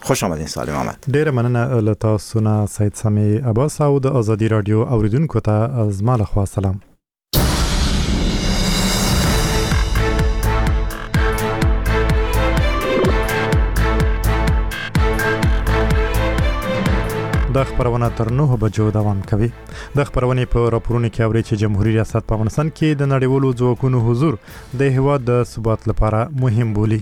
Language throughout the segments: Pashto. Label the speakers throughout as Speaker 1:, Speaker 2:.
Speaker 1: خوش آمدین سالم احمد.
Speaker 2: ډیره مننه له تاسو نه سید سامي عباس او د ازادي رادیو اوریدونکو ته از ما له خوا سلام. د خبرونه تر 9 بجو دوام کوي. د خبرونه په راپورونو کې اوري چې جمهوریت ریاست په افغانستان کې د نړیوالو ځواکونو حضور د هیواد د ثبات لپاره مهم بولي.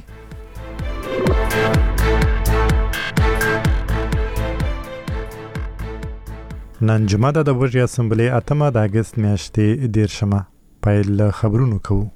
Speaker 2: نن جمعه د وژې اسمبلی 8 د اگست میاشتې 10 پیل خبرونه کوو.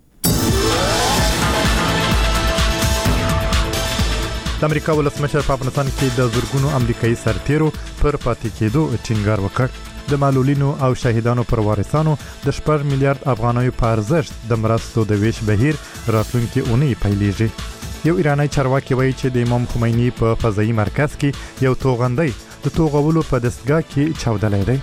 Speaker 2: د امریکا ولسمشر په افغانستان کې د زورګونو امریکایي سرتیرو پر پاتې کېدو ټینګار وکړ. د معلولینو او شهیدانو پر وارثانو د 4 میلیارډ افغانیو په ارزښت د مرستو د ویش بهیر راتلونکي اونۍ پیلېږي. یو ایرانی چارواکي وایي چې د امام خمیني په فضایي مرکز کې یو توغندی د توغولو په دستګاه کې چاودلی دی.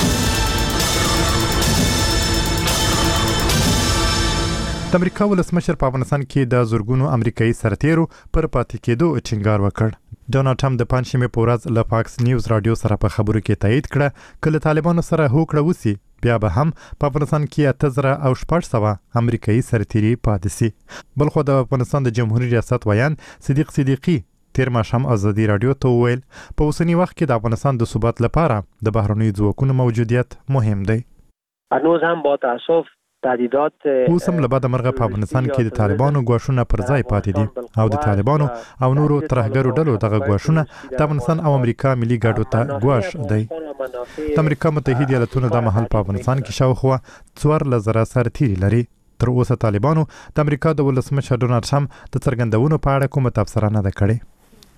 Speaker 2: د امریکا ولسمشر په افغانستان کې د زورګونو امریکایي سرتیرو پر پاتې کېدو ټینګار وکړ. ډونالډ ټرمپ د پنځمې په ورځ له فاکس نیوز رادیو سره په خبرو کې تایید کړه کله طالبانو سره هوکړه وسی بیا به هم په افغانستان کې 8600 امریکایي سرتیري پاتې سي. بلخو د افغانستان د جمهوریت ریاست ویان صدیق صدیقی تیر ماښام ازادي رادیو ته ویل په اوسنی وخت کې د افغانستان د ثبات لپاره د بهرنیو ځواکونو موجودیت مهم دی.
Speaker 3: هنوز هم با تاسف تهدیدات
Speaker 2: اوس هم له بعد مرغه په افغانستان کې د طالبانو ګواښونه پر ځای پاتې دي او د طالبانو او نورو ترهګرو ډلو دغه ګواښونه د افغانستان او امریکا ملي ګټو ته ګواښ دی. د امریکا متحده ایالاتونو د محل په افغانستان کې شاوخوا 4000 سرتیري لري. تر اوسه طالبانو د امریکا د ولسمشر ډونالډ ټرمپ د څرګندونو په اړه کومه تبصره نه ده کړې.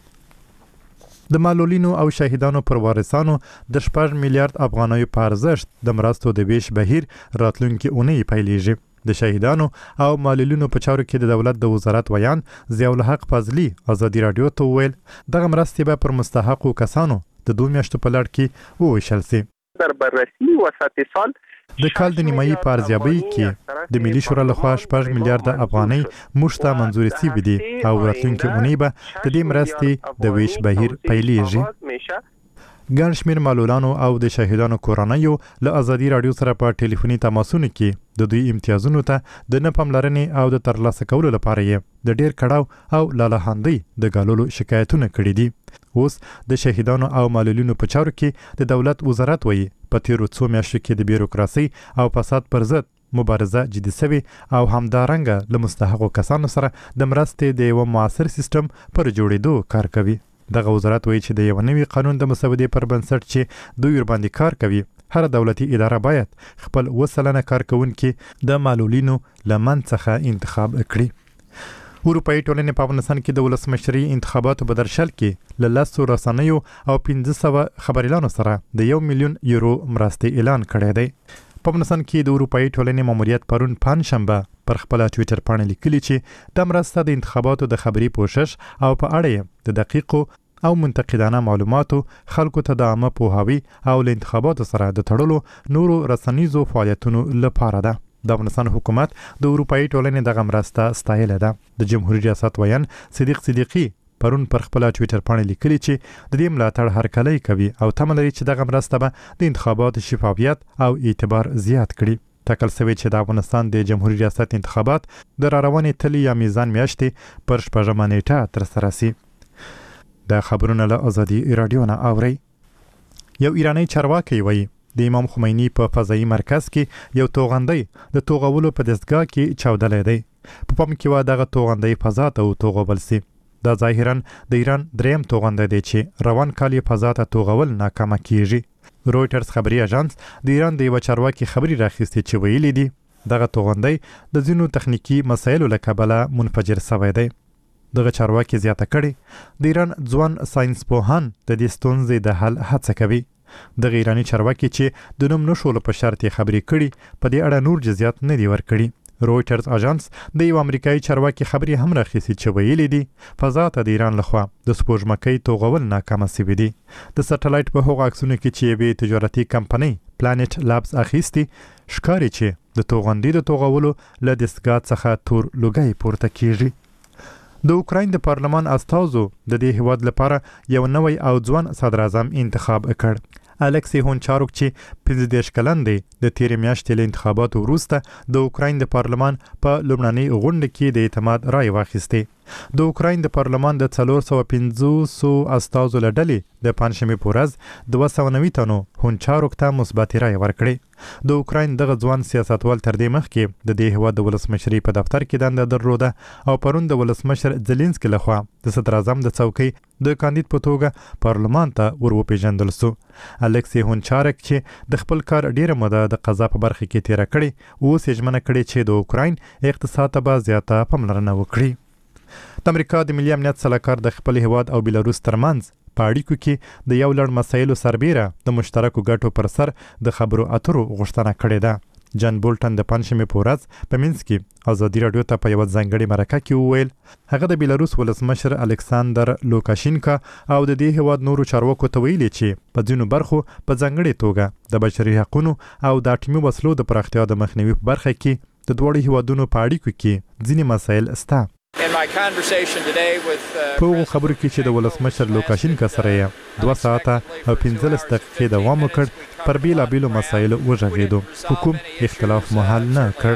Speaker 2: د معلولینو او شهیدانو پر وارثانو د 4 میلیارډ افغانیو په ارزښت د مرستو د ویش بهیر راتلونکي اونۍ پیلېږي. د شهیدانو او معلولینو په چارو کې د دولت د وزارت ویان ضیاء الحق فضلي ازادي رادیو ته ویل دغه مرستې به پر مستحقو کسانو د 2 میاشتو په لړ کې وویشل سي.
Speaker 4: در بررسی وسط سال
Speaker 2: د کال د نیمایي په ارزیابۍ کې د ملي شورا لخوا 4 میلیارډ افغانۍ موږ ته منظوري شوي دي او راتلونکي اونۍ به د دې مرستې د ویش بهیر پیلېږي. ګڼ شمېر معلولانو او د شهیدانو کورنیو له ازادي رادیو سره په ټلیفوني تماسونو کې د دوی امتیازونو ته د نه پاملرنې او د ترلاسه کولو لپاره یې د ډیر کړاو او لالهاندۍ د ګالولو شکایتونه کړي دي. اوس د شهیدانو او معلولینو په چارو کې د دولت وزارت وایي په تیرو 2 میاشتو کې د بیروکراسي او فساد پر ضد مبارزه جدي شوې او همدارنګه له مستحقو کسانو سره د مرستې د یو معاصر سیستم پر جوړېدو کار کوي. دغه وزارت وایي چې د یو نوي قانون د مسودې پر بنسټ چې دوی ورباندې کار کوي هر دولتي اداره باید خپل 2% کارکونکي د معلولینو لمن څخه انتخاب کړي. اروپایي ټولنې په افغانستان کې د ولسمشري انتخاباتو په درشل کې له 10 رسنیو او 1500 خبريالانو سره د 1 میلیون یورو مرستې اعلان کړی دی. په افغانستان کې د اروپایي ټولنې ماموریت پرون پنځشنبه پر خپل ټوئیټر باندې لیکلي چې د مرسته د انتخاباتو د خبري پوښښ او په اړه د دقیقو او منتقدانه معلوماتو خلکو ته د عامه پوهاوي او له انتخاباتو سره د تړلو نورو رسنیزو فعالیتونو لپاره ده. د افغانستان حکومت د اروپایي ټولنې دغه مرسته ستایله ده. د جمهوریت ریاست ویان صدیق صدیقی پرون پر خپل ټوئیټر باندې لیکلي چې د دې ملاتړ هرکلی کوي او تمه لري چې دغه مرسته به د انتخاباتو شفافیت او اعتبار زیات کړي. ټاکل شوی چې د افغانستان د جمهوریت ریاست انتخابات د راروانې تلې یا میزان میاشتې پر 4 نیټه ترسره شي. د خبرونو له ازادي رادیو نه اوري. یو ایرانی چارواکي وایي د امام خمیني په فضایي مرکز کې یو توغندی د توغولو په دستګاه کې چاودلی دی. په پام کې و دغه توغندی فضا ته توغول سي. دا ظاهرا د ایران دریم توغندی دی چې روان کال یې فضا ته توغول ناکامه کیږي. رویټرز خبري اژانس د ایران د یو چارواکي خبري راخیستي چې ویلي دي دغه توغندی د ځینو تخنیکی مسایلو له کبله منفجر شوی دی. دغه چارواکي زیاته کړي د ایران ځوان ساينس پوهان د دې ستونزې د حل هڅه کوي. د ایرانی چارواکي چې د نوم نشول په شرط خبري کړي په دې اړه نور جزئیات نه دی ورکړي. رویټرز اژانس د یو امریکایي چارواکي خبري هم راخیستي چې ویلي دي فضا ته د ایران لخوا د سپوږمکۍ توغول ناکامه شوی دی. د سټلایټ په هغو عکسونو کې چې یوې تجارتي کمپنۍ پلانټ لابز اخیستي ښکاري چې د توغندي د توغولو له دستګاه څخه تور لوګي پورته کیږي. د اوکراین د پارلمان استازو د دې هیواد لپاره یو نوی او ځوان صدر اعظم انتخاب کړ. الکسی هونچاروک چې 15 کلن دی د تیرې میاشتې له انتخاباتو وروسته د اوکراین د پارلمان په لومړنۍ غونډه کې د اعتماد رای واخیستې. د اوکراین د پارلمان د 450 استازو له ډلې د پنځشنبې په ورځ 290 تنو هونچاروک ته مثبت رای ورکړې. د اوکراین دغه ځوان سیاستوال تر دې مخکې د دې هیواد د ولسمشرۍ په دفتر کې دنده درلوده او پرون د ولسمشر زلنسکي لخوا د صدر اعظم د څوکۍ د کاندید په توګه پارلمان ته وروپېژندل شو. الکسی هونچاروک چې د خپل کار ډیره موده د قضا په برخه کې تیره کړې، اوس یې ژمنه کړې چې د اوکراین اقتصاد ته به زیاته پاملرنه وکړي. د امریکا د ملي امنیت سلاکار د خپل هیواد او بیلاروس ترمنځ په اړیکو کې د یو لړ مسایلو سربیره د مشترکو ګټو پر سر د خبرو اترو غوښتنه کړې ده. جان بولټن د پنځشنبې په ورځ په مینسک کې ازادي راډیو ته په یو ځانګړي مرکه کې وویل هغه د بیلاروس ولسمشر الکساندر لوکاشینکا او د دې هیواد نورو چارواکو ته ویلي چې په ځینو برخو په ځانګړي توګه د بشري حقوقو او د اټومي وسلو د پراختیا د مخنیوي په برخه کې د دوړو هیوادونو په اړیکو کې ځینې مسایل شته. په خبرو کې چې د ولسمشر لوکاشینکا سره 2 ساعته او 15 دقیقې دوام وکړ، پر بیلابیلو مسایلو وغږېدو، کوم اختلاف مو حل نه کړ.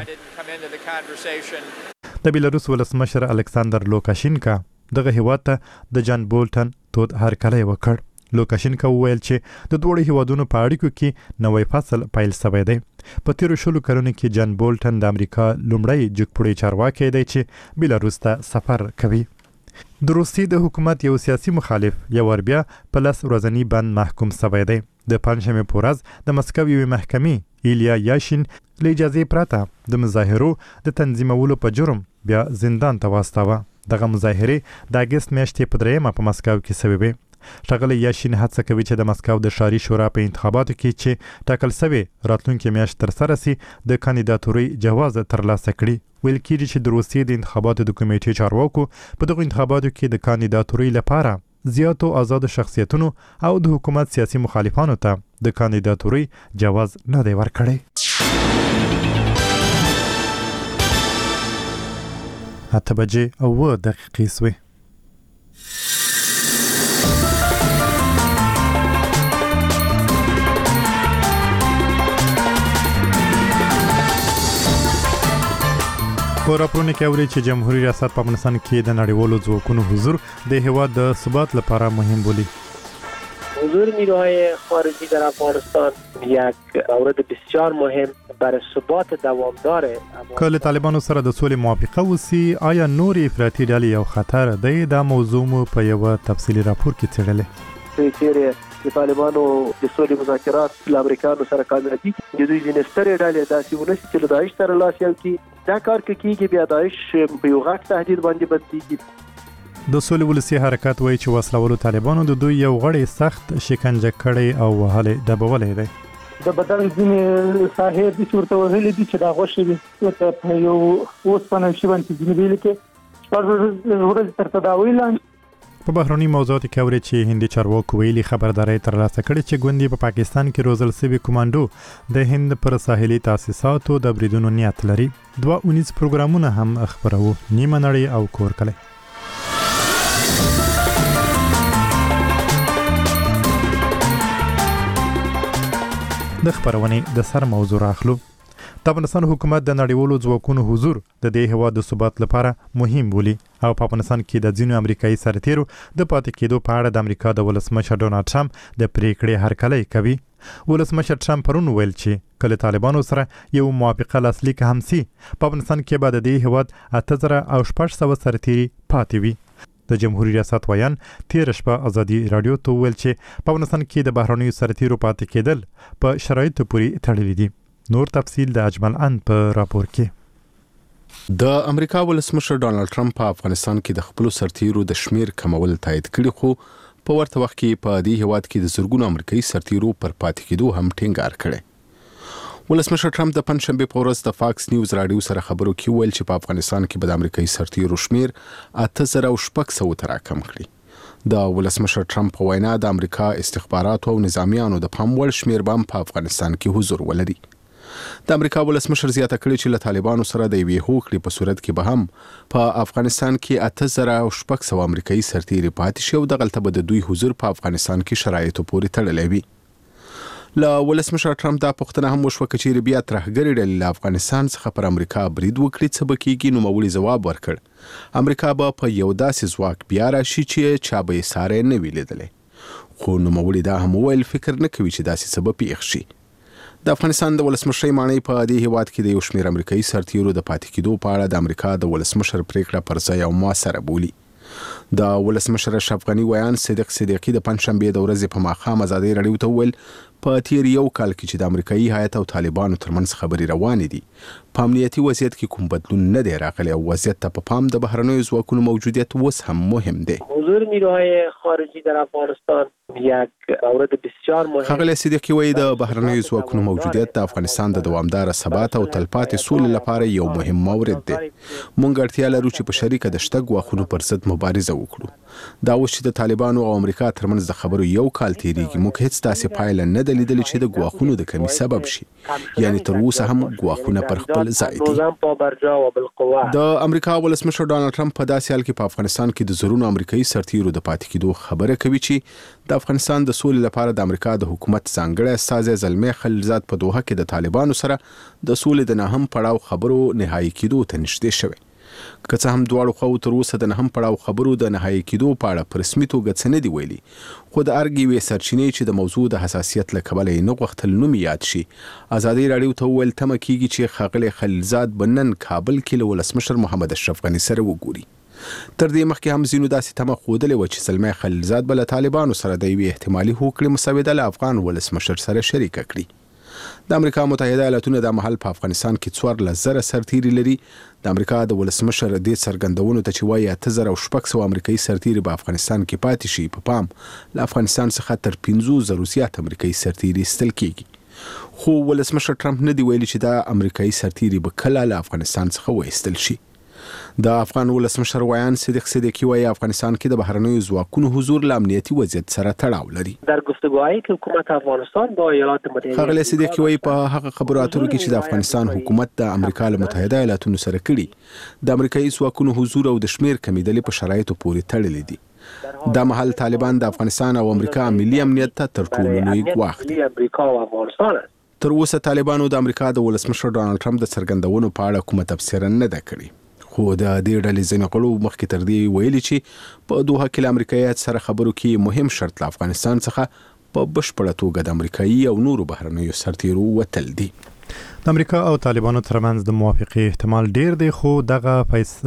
Speaker 2: د بیلاروس ولسمشر الکساندر لوکاشینکا دغه هیواد ته د جان بولټن تود هرکلی وکړ. لوکاشینکا وویل چې د دوړو هیوادونو په اړیکو کې نوې فصل پیل شوی دی. په تیرو شلو کلونو کې جان بولټن د امریکا لومړی جګپوړی چارواکی دی چې بیلاروس ته سفر کوي. د روسیې د حکومت یو سیاسي مخالف یو بیا په 10 ورځنی بند محکوم شوی دی. د پنځشنبې په ورځ د مسکو یوې محکمې ایلیا یاشین له اجازې پرته د مظاهرو د تنظیمولو په جرم بیا زندان ته واستاوه. دغه مظاهرې د اګست میاشتې په 3 په مسکو کې شوې وې. ښاغلی یاشین هڅه کوي چې د مسکو د ښاري شورا په انتخاباتو کې چې ټاکل شوی راتلونکي میاشت ترسره سي د کاندیداتورۍ جواز ترلاسه کړي. ویل کېږي چې د روسیې د انتخاباتو د کمیټې چارواکو په دغو انتخاباتو کې د کاندیداتورۍ لپاره زیاتو آزادو شخصیتونو او د حکومت سیاسي مخالفانو ته د کاندیداتورۍ جواز نه دی ورکړی. 8:09 شوې. په راپورونه کې اوري چې جمهوریت ریاست په افغانستان کې د نړیوالو ځواکونو حضور د هیواد د ثبات لپاره مهم بولي.
Speaker 3: حضور نیروهای خارجی در افغانستان یک مورد بسیار مهم برای ثبات دوامدار.
Speaker 2: که له طالبانو سره د سولې موافقه وسی، آیا نورې افراطي ډلې یو خطر دی؟ دا موضوع مو په یو تفصیلي راپور کې څېړلې.
Speaker 1: د طالبانو د سولې مذاکرات له امریکایانو سره کامیابي د دوی ځینې سترې ډلې داسې ونشي چې له داعش سره لاس یو کړي. دا کار کېږي بیا داعش په یو غټ تهدید باندې بدلېږي.
Speaker 2: د سولې ولسي حرکت وایي چې وسلوالو طالبانو د دوی یو غړی سخت شکنجه کړی او وهلی ډبولی دی.
Speaker 5: د بدن ځینې ساحې دي چې ورته وهلي دي چې دا غوښې دي ورته په یو اوسپنه شي باندې ځینې ویلي کې شپږ ورځې تر تداوی لاندې.
Speaker 2: په بهرني موضوعاتو کې اوري چې هندي چارواکو ویلي خبرداري ترلاسه کړې چې ګوندې په پاکستان کې روزل شوي کمانډو د هند پر ساحلي تاسیساتو د بریدونو نیت لري. 2 پروګرامونه هم خبرو، نیمه نړۍ او کور کلی. د خبرونې د سر موضوع راخلو. د افغانستان حکومت د نړیوالو ځواکونو حضور د دې هیواد د ثبات لپاره مهم بولي او په افغانستان کې د ځینو امریکایي سرتیرو د پاتې کېدو په اړه د امریکا د ولسمشر ډونالډ ټرمپ د پریکړې هرکلی کوي. ولسمشر ټرمپ پرون ویل چې کله طالبانو سره یو موافقه لاسلیک هم سي، په افغانستان کې به د دې هیواد 8600 سرتیري پاتې وي. د جمهوریت ریاست ویان تیر شپه ازادي رادیو ته ویل چې په افغانستان کې د بهرنیو سرتیرو پاتې کېدل په شرایطو پورې تړلي دي. نور تفصیل د اجمل ان په راپور کې.
Speaker 6: د امریکا ولسمشر ډونالډ ټرمپ په افغانستان کې د خپل سرتیرو د شمیر کمول تایید کړي، خو په ورته وخت کې په دې هیواد کې د زرګونو امریکایي سرتیرو پر پاتې کېدو هم ټینګار کړي. ولسمشر ټرمپ د پنځشنبه په ورځ د فاکس نیوز رادیو سره خبرو کې ویل چې په افغانستان کې به د امریکایي سرتیرو شمیر 8600 ته راکم کړي. د ولسمشر ټرمپ په وینا د امریکا استخباراتو او نظامیانو د پام وړ شمیر بم په افغانستان کې حضور ولري. د امریکا ولسمشر زیاته کړې چې له طالبانو سره د یوې هوکړې په صورت کې به هم په افغانستان کې 8600 امریکایي سرتیري پاتې شي او دغلته به د دوی حضور په افغانستان کې شرایطو پورې تړلی وي. له ولسمشر ټرمپ دا پوښتنه هم وشوه چې بیا ترهګرې ډلې له افغانستان څخه پر امریکا برید وکړي څه به کېږي. نوموړي ځواب ورکړ امریکا به په یو داسې ځواک بیا راشي چې چا به یې ساری نه وي لیدلی. خو نوموړي دا هم وویل فکر نه کوي چې داسې څه به پیښ شي. د افغانستان د ولسمشرۍ ماڼۍ په دې هیواد کې د یو شمېر امریکایي سرتیرو د پاتې کېدو په اړه د امریکا د ولسمشر پریکړه پر ځای او موثره بولي. د ولسمشر اشرف غني ویان صدیق صدیقي د پنځشنبې د ورځې په ماښام ازادۍ راډیو ته وویل په تیر یو کال کې چې د امریکایي هیات او طالبانو ترمنځ خبرې روانې دي په امنیتي وضعیت کې کوم بدلون نه دی راغلی او وضعیت ته په پام د بهرنیو ځواکونو موجودیت اوس هم مهم دی.
Speaker 3: حضور نیروهای خارجی در افغانستان یک مورد بسیار مهم.
Speaker 6: ښاغلی صدیقي وایي د بهرنیو ځواکونو موجودیت د افغانستان د دوامداره ثبات او تلپاتې سولې لپاره یو مهم مورد دی. موږ اړتیا لرو چې په شریکه د شته ګواښونو پر ضد مبارزه وکړو. دا اوس چې د طالبانو او امریکا ترمنځ د خبرو یو کال تیریږي موږ هیڅ داسې پایله نه ده لیدلې چې د ګواښونو د کمی سبب شي. یعنی تر اوسه هم ګواښونه پر خپل ځای دي. د امریکا ولسمشر ډانلډ ټرمپ په داسې حال کې په افغانستان کې د زرونو امریکایي سرتیرو د پاتې کېدو خبره کوي چې د افغانستان د سولې لپاره د امریکا د حکومت ځانګړی استازی زلمی خلیلزاد په دوحه کې د طالبانو سره د سولې د نهم پړاو خبرو نهایي کېدو ته نږدې شوی. که څه هم دواړو خواو تر اوسه د نهم پړاو خبرو د نهایي کېدو په اړه په رسمي توګه څه نه دي ویلي خو د ارګ یوې سرچینې چې د موضوع د حساسیت له کبله یې نه غوښتل نوم یاد شي ازادۍ راډیو ته وویل تمه کېږي چې ښاغلی خلیلزاد به نن کابل کې له ولسمشر محمد اشرف غني سره وګوري. تر دې مخکې هم ځینو داسې تمه ښودلې وه چې زلمی خلیلزاد به له طالبانو سره د یوې احتمالي هوکړې مسوده له افغان ولسمشر سره شریکه کړي. د امریکا متحده ایالاتونه د مهال په افغانستان کې 14,000 سرتیري لري. د امریکا د ولسمشر دې څرګندونو ته چې وایي 8600 امریکایي سرتیري په افغانستان کې پاتې شي په پام له افغانستان څخه تر 5,000 زیات امریکایي سرتیري ایستل کېږي. خو ولسمشر ټرمپ نه دی ویلي چې دا امریکایي سرتیري به کله له افغانستان څخه وایستل شي. د افغان ولسمشر ویان صدیق صدیقي وایي افغانستان کې د بهرنیو ځواکونو حضور له امنیتي وضعیت سره تړاو لري.
Speaker 3: در گفتگوهایی که حکومت افغانستان با ایالات متحده
Speaker 6: ښاغلی صدیقي وایي په هغه خبرو اترو کې چې د افغانستان حکومت د امریکا له متحده ایالاتونو سره کړي د امریکایي ځواکونو حضور او د شمیر کمیدلې په شرایطو پورې تړلې دي. دا مهال طالبان د افغانستان او امریکا ملي امنیت ته تر ټولو لوی ګواښ دي. تر اوسه طالبانو د امریکا د ولسمشر ډانلډ ټرمپ د څرګندونو په اړه کومه تبصره نه ده کړې. خو د دې ډلې ځینې غړو مخکې تر دې ویلي چې په دوحه کې له امریکایي سره خبرو کې مهم شرط له افغانستان څخه په بشپړه توګه د امریکایي او نورو بهرنیو سرتیرو وتل دي.
Speaker 2: د امریکا او طالبانو ترمنځ د موافقې احتمال ډیر دی خو دغه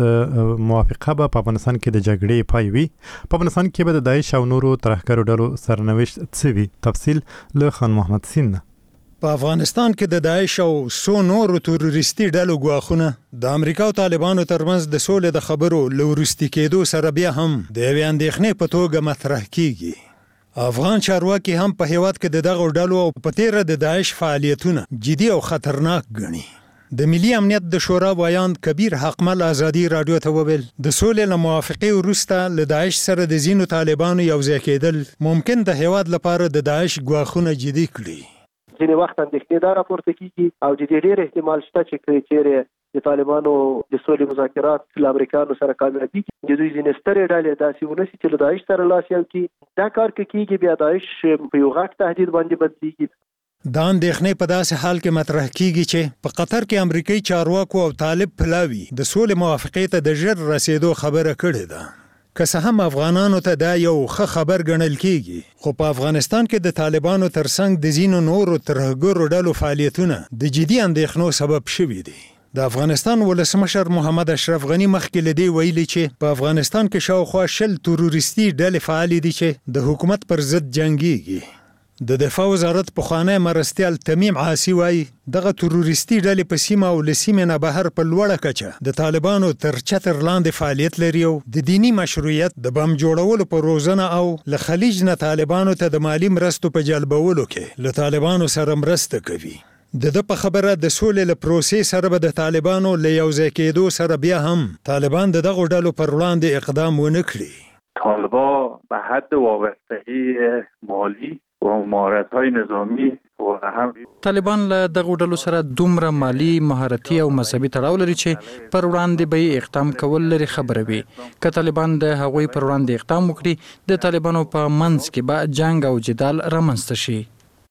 Speaker 2: موافقه به په افغانستان کې د جګړې پای وي. په افغانستان کې به د داعش او نورو ترهګرو ډلو سرنوشت څه وي؟ تفصیل له خان محمد سین.
Speaker 7: په افغانستان کې د داعش او سو نورو تروریستي ډلو ګواښونه د امریکا او طالبانو ترمنځ د سولې د خبرو له وروستي کېدو سره بیا هم د یوې اندېښنې په توګه مطرح کیږي. افغان چارواکي هم په هیواد کې د دغو ډلو او په تیره د داعش فعالیتونه جدي او خطرناک ګڼي. د ملي امنیت د شورا ویان کبیر حقمل ازادي راډیو ته وویل د سولې له موافقې وروسته له داعش سره د ځینو طالبانو یوځای کېدل ممکن د هیواد لپاره د داعش ګواښونه جدي کړي.
Speaker 1: ځینې وخت اندېښنې دا راپورته کېږي او د دې ډېر احتمال شته چې چیرې د طالبانو د سولې مذاکرات له امریکایانو سره کامیابي د دوی ځینې سترې ډلې داسې ونه شي چې له داعش سره لاس یو کړي. دا کار که کېږي بیا داعش په یو غټ تهدید باندې بدلېږي.
Speaker 7: دا اندېښنې په داسې حال کې مطرح کېږي چې په قطر کې امریکایي چارواکو او طالب پلاوي د سولې موافقې ته د ژر رسیدو خبره کړې ده. که څه هم افغانانو ته دا یو ښه خبر ګڼل کېږي خو په افغانستان کې د طالبانو ترڅنګ د ځینو نورو ترهګرو ډلو فعالیتونه د جدي اندېښنو سبب شوي دي. د افغانستان ولسمشر محمد اشرف غني مخکې له دې ویلي چې په افغانستان کې شاوخوا 10 تروریستي ډلې فعالې دي چې د حکومت پر ضد جنګيږي. د دفاع وزارت پخوانی مرستیال تمیم عاصي وایي دغه تروریستي ډلې په سیمه او له سیمې نه بهر په لوړه کچه د طالبانو تر چتر لاندې فعالیت لري او د دینی مشروعیت د بم جوړولو په روزنه او له خلیج نه طالبانو ته د مالی مرستو په جلبولو کې له طالبانو سره مرسته کوي. د په خبره د سولې له پروسې سره به د طالبانو له یوځای کېدو سره بیا هم طالبان د دغو ډلو پر وړاندې اقدام ونه کړي.
Speaker 4: طالبان به حد وابستگی مالی و مهارت‌های نظامی و هم
Speaker 8: طالبان له دغه ډلو سره دومره مالی مهارتي او مذهبي تړاو لري چې پر وړاندې به اقدام کول لري خبره وي که طالبان د هغوی پر وړاندې اقدام وکړي د طالبانو په منځ کې به جنگ او جدال رامنځته شي.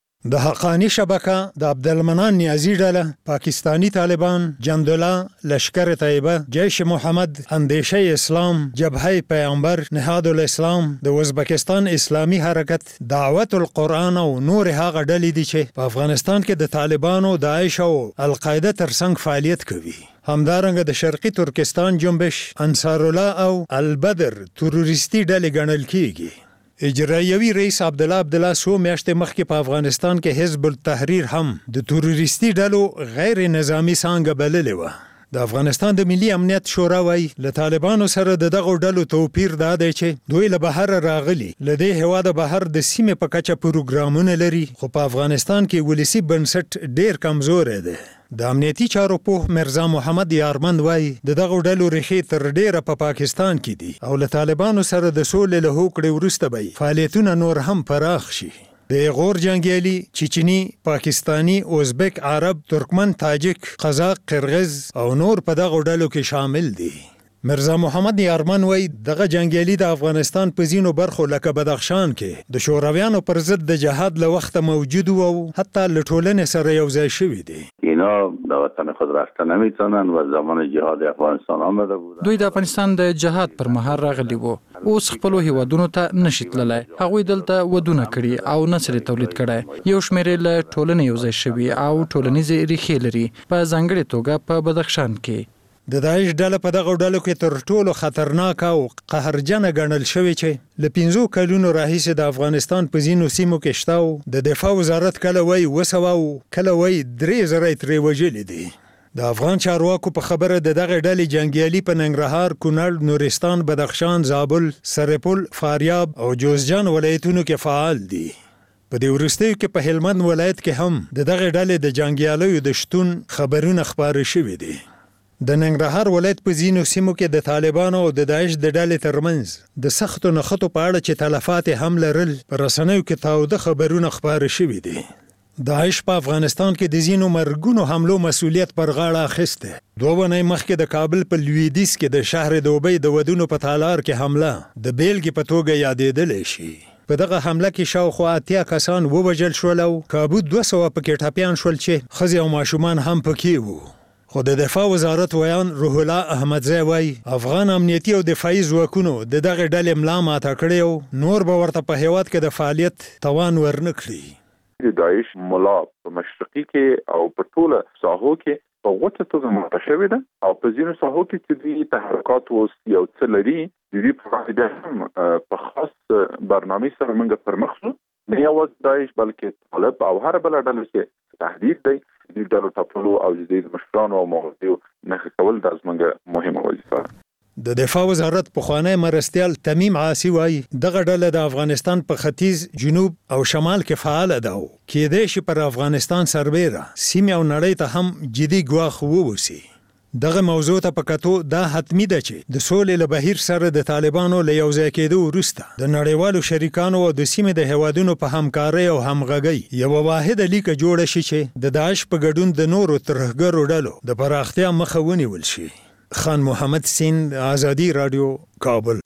Speaker 7: د حقانی شبکه د عبدالمنان نیازی ډله، پاکستانی طالبان، جندوله، لشکر طیبه، جیش محمد، اندیشه اسلام، جبهه پیامبر، نهاد الاسلام، د ازبکستان اسلامی حرکت، دعوت القرآن او نور هغه ډلې دي چې په افغانستان کې د طالبانو، داعش او القاعده ترڅنګ فعالیت کوي. همدارنګه د شرقي ترکستان جنبش، انصار الله او البدر تروریستي ډلې ګڼل کیږي. اجرایوي رئیس عبدالله سو میاشتې مخکې په افغانستان کې حزب التحریر هم د تروریستي ډلو غیر نظامی څانګه بللې وه. د افغانستان د ملي امنیت شورا وايي له طالبانو سره د دغو ډلو توپیر دا دی چې دوی له بهر راغلي، له دې هېواده بهر د سیمې په کچه پروګرامونه لري، خو په افغانستان کې ولسي بنسټ ډیر کمزوری دی. د امنیتي چارو پوه مرزا محمد یارمند وايي د دغو ډلو ریښې تر ډیره په پاکستان کې دي او له طالبانو سره د سولې له هوکړې وروسته به فعالیتونه نور هم پراخ شي. د غور جنگیالي، چچني، پاکستانی، ازبک، عرب، ترکمن، تاجک، قزاق، قرغیز او نور په دغو ډلو کې شامل دي. مرزا محمد یارمن وای دغه جنگیالي د افغانستان په ځینو برخو لکه بدخشان کې د شورویانو پر ضد د جهاد له وخته موجود او حتی له ټولنې سره یو ځای شوي دي.
Speaker 9: اینا د وطن خود رفتن نمیتونن و زمان جهاد افغانستان آمده بودن.
Speaker 8: دوی د افغانستان د جهاد پر مهال راغلي وو، اوس خپل هیوادونو ته نشي تللی. هغوی دلته ودونه کړي او نسل تولید کړي. یو شمېر له ټولنې یو ځای شوي او ټولنیزې ریښې لري، په ځانګړې توګه په بدخشان کې.
Speaker 7: د داعش ډله په دغه ډلو کې تر ټولو خطرناک او قهرجنه ګڼل شوې چې له 5 کلونو راهیسې د افغانستان په ځینو سیمو کې شته او د دفاع وزارت کله وایي 200 او کله وایي 3000 ترې وژلي دي. د افغان چارواکو په خبره د دغه ډلې جنگیالي په ننګرهار، کونړ، نورستان، بدخشان، زابل، سرپل، فاریاب او جوزجان ولایتونو کې فعال دي. په دې وروستیو کې په هلمند ولایت کې هم د دغه ډلې د جنگیالیو د شتون خبرونه خپاره شوي دي. د ننګرهار ولایت په ځینو سیمو کې د طالبانو او د داعش د ډلې ترمنځ د سختو نښتو په اړه چې تلفات هم لرل په رسنیو کې تاوده خبرونه خپاره شوي دي. داعش په افغانستان کې د ځینو مرګونو حملو مسؤلیت پر غاړه اخیسته. 2 ونې مخکې د کابل په لویدیځ کې د شهر دوبۍ د ودونو په تالار کې حمله د بیلګې په توګه یادېدلی شي. په دغه حمله کې شاوخوا 80 کسان ووژل شول او کابو 200 پکې ټپیان شول چې ښځې او ماشومان هم پکې وو. خو د دفاع وزارت ویان روح الله احمدزی وایي افغان امنیتي او دفاعي ځواکونو د دغه ډلې ملا ماته کړې او نور به ورته په هیواد کې د فعالیت توان ورنه کړي.
Speaker 4: داعش ملا په مشرقي کې او په ټوله ساحو کې په غوټه توګه ماته شوې ده او په ځینو ساحو کې چې دوی تحرکات اوس یو څه لري، دوی په واقع هم په خاص برنامه سره موږ پر مخ ځو. نه یوازې داعش بلکې طالب او هر بل ډله چې تهدید دی د ډلو ټاکلو او د مشرانو او موضوع نښه کول د زموږ مهمه وظیفه ده.
Speaker 7: د دفاع وزارت پخوانی مرستیال تمیم عاصي وایي دغه ډله د افغانستان په ختیځ، جنوب او شمال کې فعاله ده او کېدای شي پر افغانستان سربیره سیمې او نړۍ ته هم جدي ګواښ ووسي. دغه موضوع ته په کتو دا حتمی ده چې د سولې له بهیر سره د طالبانو له یو ځای کېدو وروسته د نړیوالو شریکانو او د سیمې د هیوادونو په همکارۍ او همغږۍ یوه واحده لیکه جوړه شي چې د داعش په ګډون د نورو ترهګرو ډلو د پراختیا مخه ونیول شي. خان محمد سیند، آزادی رادیو، کابل.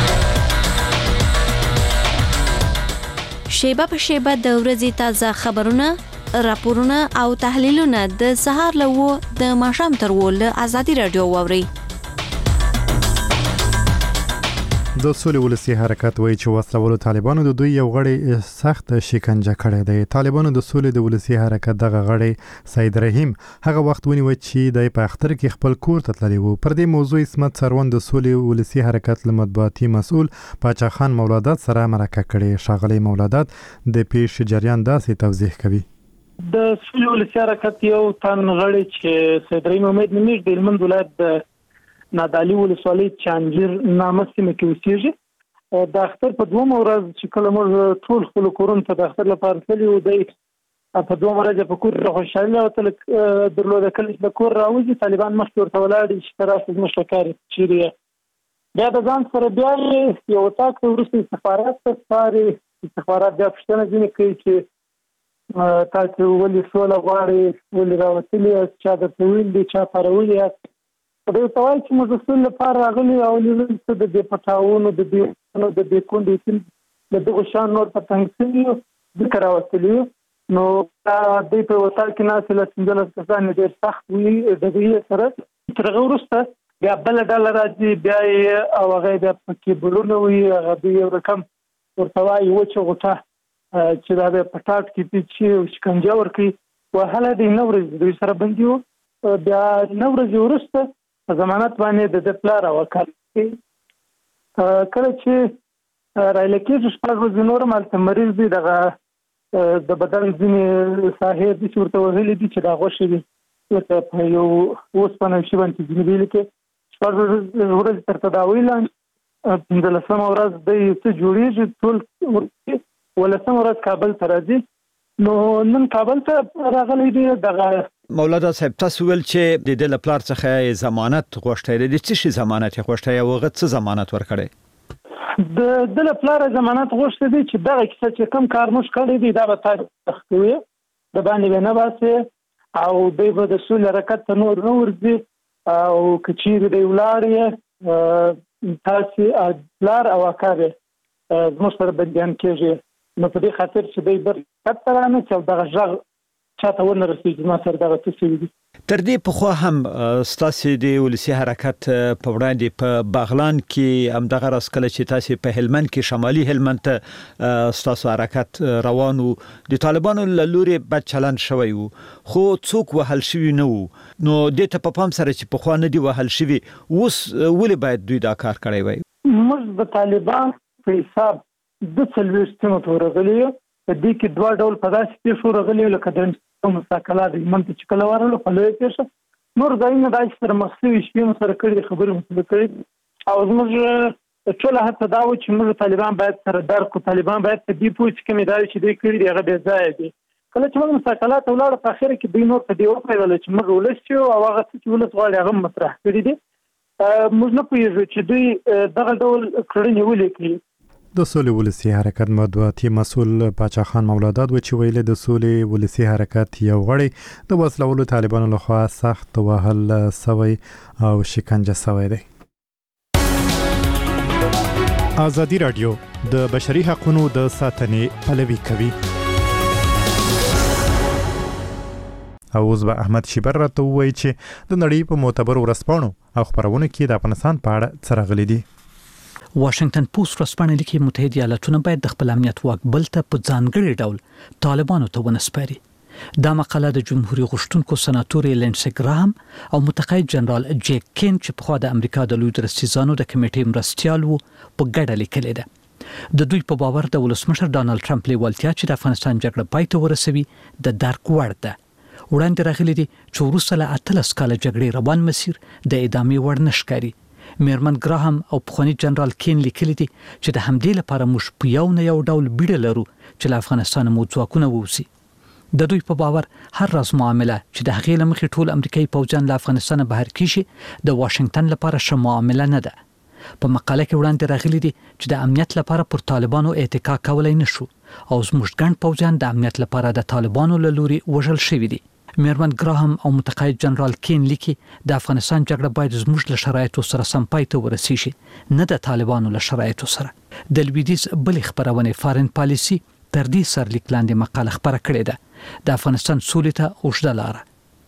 Speaker 10: شیبه په شیبه د ورځې تازه خبرونه، راپورونه او تحلیلونه د سهار له د ماښام تر له آزادی رادیو واوري.
Speaker 2: د سولې ولسي حرکت وایي چې وسلوالو طالبانو د دوی یو غړی سخت شکنجه کړی دی. طالبانو د سولې د ولسي حرکت دغه غړی سید رحیم هغه وخت ونیو چې د په اختر کې خپل کور ته تللی و. پر دې موضوع اسمت سروان د سولې ولسي حرکت له مطبوعاتي مسؤل پاچا خان مولادات سره مرکه کړې. ښاغلی مولادات د پیش جریان داسې توضیح کوي.
Speaker 5: د سولې ولسي حرکت یو تن غړی چې سید رحیم امید نومیږي د هلمند ولایت د نادعلي ولسوالۍ چانجیر نامه سیمه کې اوسېږي. د اختر په 2 ورځ چې کله موږ ټول خپل کورونو ته د اختر لپاره تللي وو، دی په 2 ورځې په کور خوشحالي او تل درلوده. کله چې د کور راوځي طالبان مخکې ورته ولاړ دي چې تاسو زموږ ښکار چیرې بیا د ځان سره بیا یو اتاق ته وروسته استخبارات ته سپاري. استخبارات بیا پوښتنه ځینې کوي چې تاسو ولې سوله غواړئ ولې راوتلي چا درته ویل دي چا پارولي یاست په دې ته وایي چې موږ د سولې لپاره راغلي او څه د دې پټاونو د دې کونډې د دغو شان نور په تنګ شوي یو ځکه راوتلي یو نو دوی په وطن کې ناستې له 15 کسان ډېر سخت وي ډبې سره تر هغه وروسته بیا بله ډله راځي بیا یې او هغه بیا په کیبلونه وي هغه دوی یو رقم ورته وایي وچه غوټه چې دا به په ټاټ کې پیچي او شکنجه ورکوي وهله دی 9 ورځې دوی سره بندي وو بیا 9 ورځې وروسته په ضمانت باندې د پلار او کله چې رایله کېږي 6 ورځې نور مالته مریض دی دغه د بدن ځینې ساحې دي چې ورته وهلي دي چې دا غوښې دي لکه په یو اوسپنه شي باندې ځینې ویلي کې 6 ورځې تر تداوي لاندې 15مه ورځ دی څه جوړېږي ټول 15مه ورځ کابل ته راځي نو نن کابل ته راغلی دی دغه
Speaker 11: مولانا صاحب تاسو ویل چې د دې لپاره څخه ضمانت غوښتل دي څه شي ضمانت غوښتل او هغه څه ضمانت ورکړي
Speaker 5: د لپاره ضمانت غوښته دي چې دغه کیسه چې کوم کار موږ کړی دی دا به تاسو کوي د باندې نه باسي او دوی به د سولې حرکت ته نور نه ورځي او کچېرې د ولارې تاسو لار او کار زموږ سره بندیان کېږي نو په دې خاطر چې دوی برکت ترانه چې دغه ژغ چاته ونه رسېږي ما سره دغه څه دي
Speaker 11: تر دې په خو هم ستاسو د ولسی حرکت په وړاندې په باغلان کې هم دغه راسکله چې تاسو په هلمند کې شمالي هلمند ته ستاسو حرکت روانو د طالبانو له لوري بد چلند شوی وو خو څوک وهل شوی نه وو نو د ته په پام سره چې په خو نه دی وهل شوی اوس ولې باید دوی دا کار کړی وای
Speaker 5: موږ د طالبان په حساب د څلويشتمه تورغلی په دې کې دوه ډول په داسې پیښو راغلي لکه د مساکلات منځ چې کله ورلو په لوی پیښه نور ځایونه د سره مخسوي شي سره کړي خبرې مو کړي او موږ ټول هڅه دا و چې موږ طالبان باید سره درکو طالبان باید په دې پوه چې کومې دا چې دوی کړي دی هغه بې ځای دي کله چې موږ مساکلات ولاړ په اخر کې دوی نور په دې وکړل چې موږ ولسو او هغه چې ولس غواړي هغه مطرح کړي دي موږ نه پوهیږو چې دوی دغه ډول کړنې ولیکي
Speaker 2: د سولې ولسی حرکت مطبوعاتي مسؤل باچا خان مولادات و چې ویل د سولې ولسی حرکت یو غړی د وسلولو طالبانو لخوا سخت وهل سوی او شکنجه سوی دی. ازادي رادیو د بشري حقوقو د ساتنې پلوي کوي. او اوس به احمد شیبر راته وایي چې د نړۍ په معتبر ورځپاڼو او خبرونو کې د افغانستان په اړه څه راغلي دي.
Speaker 12: واشنگټن پوسټ ورځپاڼه لیکي متحده ایالاتونه باید د خپل امنیت واک بل ته په ځانګړي ډول طالبانو ته ونسپاري. دا مقاله د جمهوریت غوښتونکو سناتور لینسي ګراهام او متقاعد جنرال جیک کین چې په خوا د امریکا د لوی درستیزانو د کمیټې مرستیال وو په ګډه لیکلې ده. د دوی په باور د ولسمشر ډانلډ ټرمپ لیوالتیا چې د افغانستان جګړه پای ته ورسوي د درک وړ ده. وړاندې راغلي دي چې وروسته له 18 کاله جګړې روان مسیر د ادامې وړ نشکاري. میرمن ګراهام او پخوانی جنرال کین لیکلي دي چې د همدې لپاره موږ په یو نه یو ډول بیړه لرو چې له افغانستان مو ځواکونه ووسی. د دوی په باور هر راز معامله چې د هغې لمخې ټول امریکایي پوځیان له افغانستان بهر کیږي د واشنگټن لپاره ښه معامله نه ده. په مقاله کې وړاندې راغلي دي چې د امنیت لپاره پر طالبانو اتکا کولای نشو او زموږ ګڼ پوځیان د امنیت لپاره د طالبانو له لوري وژل شوي دي. میرمن ګراهام او متقاعد جنرال کین لیکي د افغانستان جګړه باید زموږ له شرایطو سره سم پای ته ورسیږي نه د طالبانو له شرایطو سره. د لویدیځ بلې خبرونه فارن پالیسي تر دې سرلیک لاندې مقاله خبره کړې ده د افغانستان سولې ته اوږده لاره.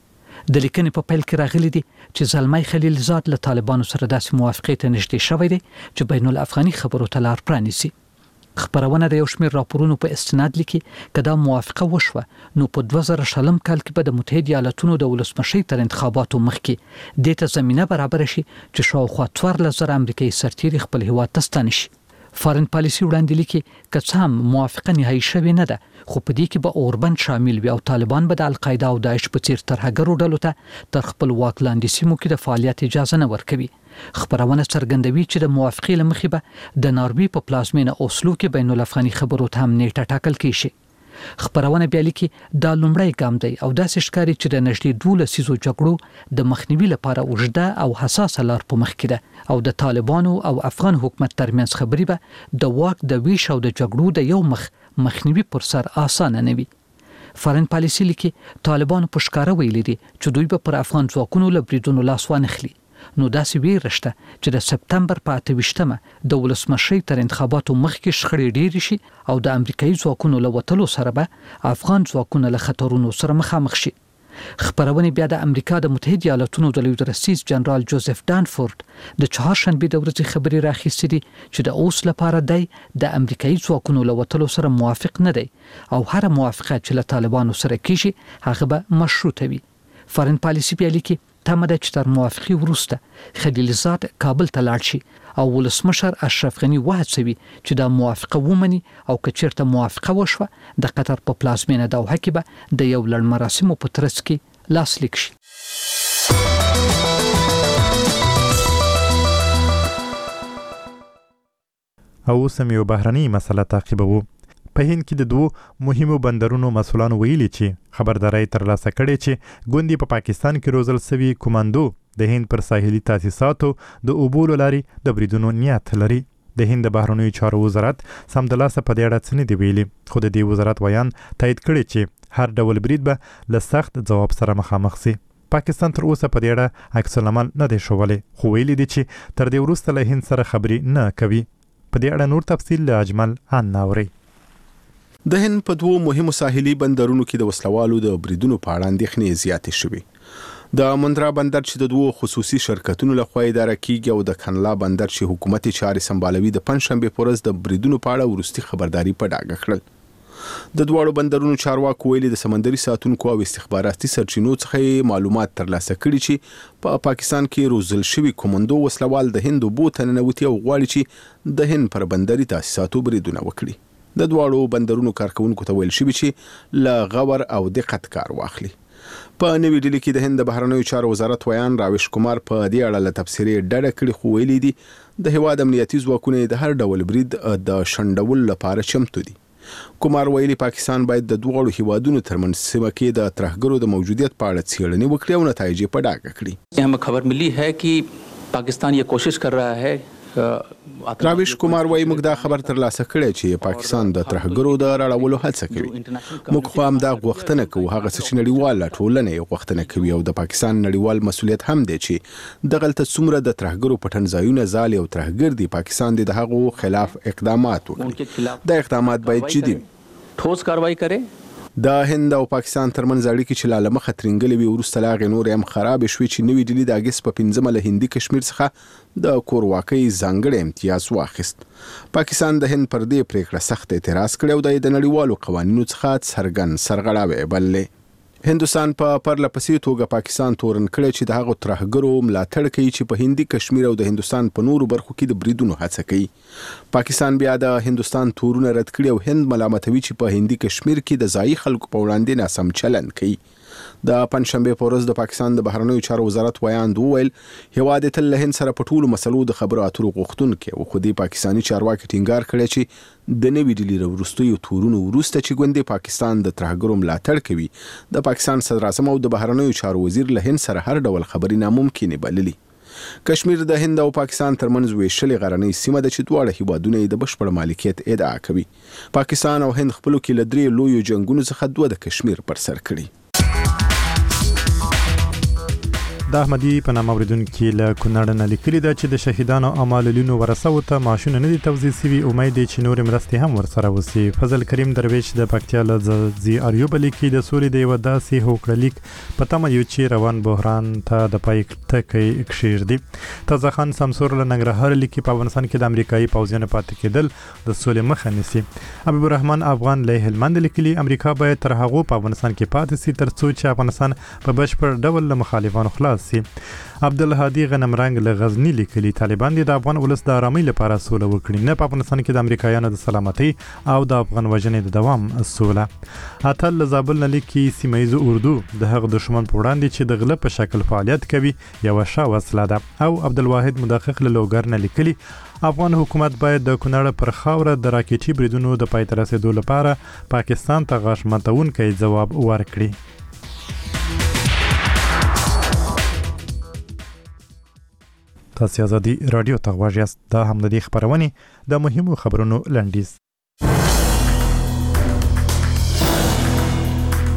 Speaker 12: د لیکنې په پیل کې راغلي دي چې زلمی خلیلزاد له طالبانو سره داسې موافقې ته نږدې شوی دی چې بین الافغاني خبرو ته لار پرانیسي. خبرونه د یو شمېر راپورونو په استناد لیکي کدا موافقه وشوه نو په 2000 کال کې به د متحده ایالاتونو د ولسمشر تر انتخاباتو مخکې د ته زمينه برابر شي چې شاوخوا 14,000 امریکایي سرتیري خپل هیواد ته ستانه شي. فارن پالیسي وړاندې لیکي که څه هم موافقه نهایی شوې نه ده خو په دې کې به اوربند شامل وي او طالبان به د القاعده او داعش په څیر ترهګرو ډلو ته تر خپل واک لاندې سیمو کې د فعالیت اجازه نه ورکوي. خبرونه څرګندوي چې د موافقې لمخې به د ناروی په پلازمینه اوسلو کې بین الافغاني خبرو ته هم نیټه ټاکل کیږي. خبرونه بیا لیکي دا لومړی ګام دی او داسې ښکاري چې د نږدې 12 لسیزو جګړو د مخنیوي لپاره اوږده او حساسه لار په مخ کې ده او د طالبانو او افغان حکومت ترمنځ خبرې به د واک د ویش او د جګړو د یو مخنیوي پر سر اسانه نه وي. فارن پالیسي لیکي طالبان په ښکاره ویلي دي چې دوی به پر افغان ځواکونو له بریدونو لاس وانخلي. نو داسې ویره شته چې د سپتمبر په 28مه د ولسمشي تر انتخاباتو مخکې شخړې ډېرې شي او د امریکایي ځواکونو له وتلو سره به افغان ځواکونه له خطرونو سره مخامخ شي. خبرونه بیا د امریکا د متحده ایالاتونو د لوی رئیس جنرال جوزف دانفورد د چهارشنبه د ورځې خبري راخیستې دي چې د اوس لپاره د امریکایي ځواکونو له وتلو سره موافق نه دی او هر موافقت چې له طالبانو سره کیږي هغه به مشروطه وي. فارن پالیسي بیا لیکي تمه ده چې تر موافقه وروسته خلیلزاد کابل ته لاړ شي او ولسمشر اشرف غنی وهڅوي چې دا موافقه ومني او که چیرته موافقه وشوه د قطر په پلازمینه دوحه کې به د یو لړ مراسمو په ترڅ کې لاسلیک شي.
Speaker 2: او سم یو بهرني مسله تعقیبوو. په هند کې د دوه مهمو بندرونو مسؤلانو ویلي چې خبرداري ترلاسه کړې چې ګوندي په پاکستان کې روزل سوي کمانډو د هند پر ساحلي تاسیساتو د اوبو لاري د بریدونو نیت لري. د هند د بهرنیو چارو وزارت سمدلاسه په دې اړه څه نه دی ویلي، خو د دې وزارت ویان تایید کړی چې هر ډول برید به له سخت ځواب سره مخامخ شي. پاکستان تر اوسه په دې اړه عکس العمل نه دی ښوولی، خو ویلي دي چې تر دې وروسته له هند سره خبرې نه کوي. په دې اړه نور تفصیل له اجمل ان ناوري.
Speaker 6: د هند په دوه مهمو ساحلي بندرونو کې د وسلوالو د بریدونو په اړه اندېښنې زیاتې شوې. د مندرا بندر چې د دوه خصوصي شرکتونو لخوا اداره کیږي او د کنلا بندر چې حکومت چارې سمبالوي د پنځشنبه په ورځ د بریدونو په اړه ورستي خبرداري په ډاګه کړل. د دواړو بندرونو چارواکو ویلي د سمندري ساتونکو او استخباراتي سرچینو څخه معلومات ترلاسه کړي چې په پاکستان کې روزل شوی کومندو وسلوال د هند بوت ننوتي او غواړي چې د هند پر بندري تاسیساتو بریدونه وکړي. د دواړو بندرونو کارکونکو ته ویل شوی چې له غور او دقت کار واخلي. په نوې ډیلي کې د هند د بهرنیو چارو وزارت ویان راویش کومار په دې اړه له تفسیري ډډه کړې، خو ویلي دي د هیواد امنیتي ځواکونه د هر ډول برید د شنډول لپاره چمتو دي. کومار ویلي پاکستان باید د دوه هیوادونو ترمنځ سیمه کې د ترهګرو د موجودیت په اړه څېړنې وکړي او نتایج په ډاګه کړي.
Speaker 13: हमें खबर मिली है कि पाकिस्तान ये कोशिश कर रहा है.
Speaker 6: راویش کومار وايي موږ دا خبر ترلاسه کړی چې پاکستان د ترهګرو د راړولو هڅه کوي. موږ خو هم دا غوښتنه کوو هغه څه نړیواله ټولنه غوښتنه کوي او د پاکستان نړیوال مسؤلیت هم دی چې دغلته څومره د ترهګرو پټنځایونه ځالي او ترهګر دي پاکستان د هغو خلاف اقدامات وکړي. دا اقدامات باید جدي
Speaker 13: ټوس کاروایی کوي.
Speaker 6: د هند او پاکستان ترمنځ اړیکې چې لاله مخه ترنګلې وي وروسته لا غنور هم خراب شوي چې نوې ډیلي د اگست په 15 له هندي کشمیر څخه د کورواکۍ ځانګړی امتیاز واخیست. پاکستان د هند پر دې پریکړه سخت اعتراض کړی او د نړیوالو قوانینو څخه څرګند سرغړاوی بللې. هندوستان په پرلپسې توګه پاکستان تورن کړی چې د هغو ترهګرو ملاتړ کوي چې په هندي کشمیر او د هندوستان په نورو برخو کې د بریدونو هڅه کوي. پاکستان بیا د هندوستان تورونه رد کړي او هند ملامتوي چې په هندي کشمیر کې د ځایي خلکو په وړاندې ناسم چلند کوي. د پنځشنبه په ورځ د پاکستان د بهرنیو چارو وزارت ویان وویل هیواد تل له هند سره په ټولو مسلو د خبرو اترو غوښتونکي او خو د پاکستاني چارواکي ټینګار کړی چې د نوې ډیلي وروستیو تورونو وروسته چې ګوندې پاکستان د ترهګرو ملاتړ کوي د پاکستان صدر اعظم او د بهرنیو چارو وزیر له هند سره هر ډول خبرې ناممکن بللي. کشمیر د هند او پاکستان ترمنځ ویشلې غرنۍ سیمه ده چې دواړه هیوادونه د بشپړ مالکیت ادعا کوي. پاکستان او هند خپلو کې له درې لویو جنگونو څخه دوه د کشمیر پر سر کړي.
Speaker 2: د احمدي په نامه اوریدونکي له کونړ نه لیکلي ده چې د شهیدانو او معلولینو ورثو ته معاشونه نه دي توزیع شوي، امید دی چې نورې مرستې هم ورسره وسي. فضل کریم درویش د پکتیا له ځي اریوب لیکي د سولې د یو داسې هوکړلیک په تمه یو چې روان بحران ته د پای ټکی کښېږدي. تازه خان سمسور له ننګرهار لیکي په افغانستان کې د امریکایي پوځیانو پاتې کېدل د سولې مخه نیسي. حبیب الرحمن افغان له هلمند لیکلي امریکا باید تر هغو په افغانستان کې پاتې شي تر څو چې افغانستان په بشپړ ډول له مخالفانو خلاص سي. عبدالهادي غنمرنګ له غزنی لیکلي طالبان د افغان ولس د آرامۍ لپاره سوله وکړي، نه په افغانستان کې د امریکایانو د سلامتۍ او د افغان وژنې د دوام سوله. اتل له زابل نه لیکي سیمه اردو د هغه دښمن په وړاندې چې د غله په شکل فعالیت کوي یوه ښه وسله ده. او عبدالواحد مدقق له لوګر نه لیکلي افغان حکومت باید د کونړ پر خاوره د راکټي بریدونو د پای ته رسېدو لپاره پاکستان ته غاښ ماتونکی ځواب ورکړي. تاسو ازادي رادیو ته غواړئ یاست، دا هم د دې خبرونې د مهمو خبرونو لنډیز.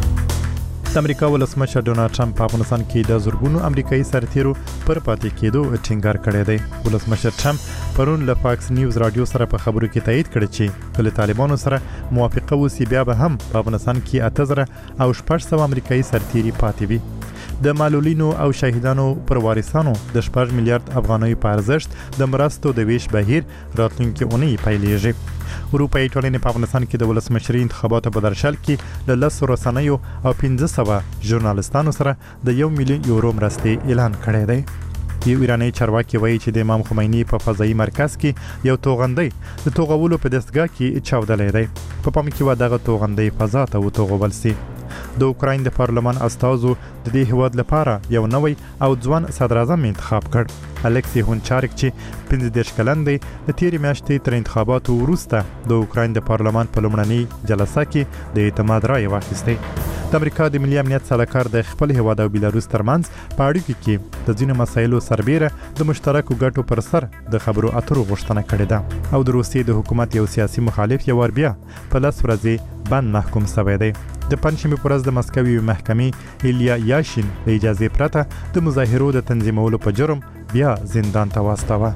Speaker 2: د امریکا ولسمشر ډونالد ټرمپ په افغانستان کې د زورګونو امریکایي سرتیرو پر پاتې کېدو ټینګار کړی دی. ولسمشر ټرمپ پرون له فاکس نیوز رادیو سره په خبرو کې تایید کړی چې کله طالبانو سره موافقه وسی بیا به هم په افغانستان کې 8000 او 600 امریکایي سرتیري پاتې وي. د معلولینو او شهیدانو پر وارثانو د 4 میلیارډ افغانۍ په ارزښت د مرستو د ویش بهیر راتلونکي اونۍ پیلېږي. اروپایي ټولنې په افغانستان کې د ولسمشري انتخاباتو په درشل کې له 10 رسنیو او 1500 ژورنالستانو سره د 1 میلیون یورو مرستې اعلان کړی دی. یو ایرانی چارواکي وایي چې د امام خمیني په فضایي مرکز کې یو توغندۍ د توغولو په دستګاه کې چاودلې دی. په پام کې و دغه توغندۍ فضا ته وتوغول سي. د اوکراین د پارلمان استازو د دې هیواد لپاره یو نوی او ځوان صدر اعظم انتخاب کړ. الکسی هونچاریک چې 15 کلن دی د تیرې میاشتې تر انتخاباتو وروسته د اوکراین د پارلمان په لومړنۍ جلسه کې د اعتماد رایې واخیستې. د امریکا د ملي امنیت سلاکار د خپل هیواد او بیلاروس ترمنځ په اړیکو کې د ځینو مسایلو سربیره د مشترکو ګټو پر سر د خبرو اترو غوښتنه کړې ده او د روسیې د حکومت یو سیاسي مخالف یو بیا په 10 ورځې بند محکوم شوی دی. د پنځمې پر ورځ د مسکو یو محکمې ایلیا یاشین د اجازه پرته د مظاهرو د تنظیمولو په جرم بیا زندان ته واستاوه.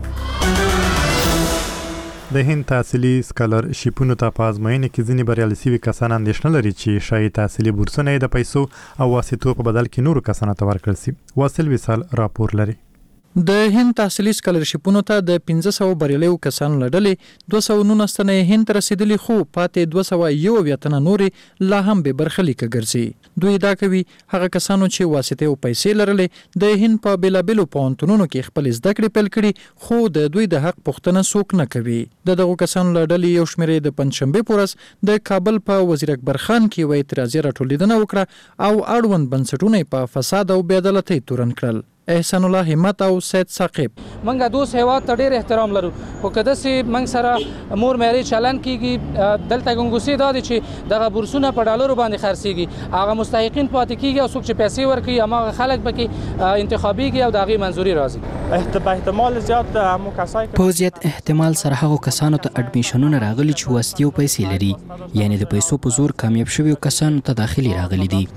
Speaker 2: د هند تحصیلي سکالرشیپونو ته په ازموینه کې ځینې بریالي شوي کسان اندېښنه لري چې شاید تحصیلي بورسونه د پیسو او واسطو په بدل کې نورو کسانو ته ورکړل شي. واصل وصال راپور لري.
Speaker 8: د هند تحصیلي سکالرشیپونو ته د 1500 بریالیو کسانو لړلې 219 تنه هند رسیدلی خو پاتې 201 تنه نورې لا هم به برخلیک ګرځي. دوی دا کوي هغه کسانو چې واسطه او پیسې لرلې د هند په بیلابلو پونتونونو کې خپل زده کړې پیل کړي خو د دوی د حق پوښتنه څوک نه کوي. دغه کسانو لړلې یو شمیرې د پنځشنبه پورس د کابل په وزیر اکبر خان کې وایي اعتراضي راټولیدنه وکړه او اړوند بنسټونه په فساد او بې عدالتۍ تورن کړل. احسان الله همت او سید ثاقب
Speaker 14: منګه دوس هیواد ته ډیر احترام لرو خو کده سي منګ سره مور مېري چلن کیږي دلته ګنګوسي دا دي چې دغه بورسونه په ډالرو باندې خرڅيږي هغه مستحقین پاتې کیږي او څوک چې پیسې ورکړي هغه خلک بکې انتخابيږي او دغه منزوري راځي.
Speaker 15: احتمال زیات مو کسای په زیات احتمال سره هغه کسانو ته اډمیشنونه راغلي چې واسطې او پیسې لري یعنی د پیسو په زور کامیاب شوی کسانو ته داخلي راغلي دي.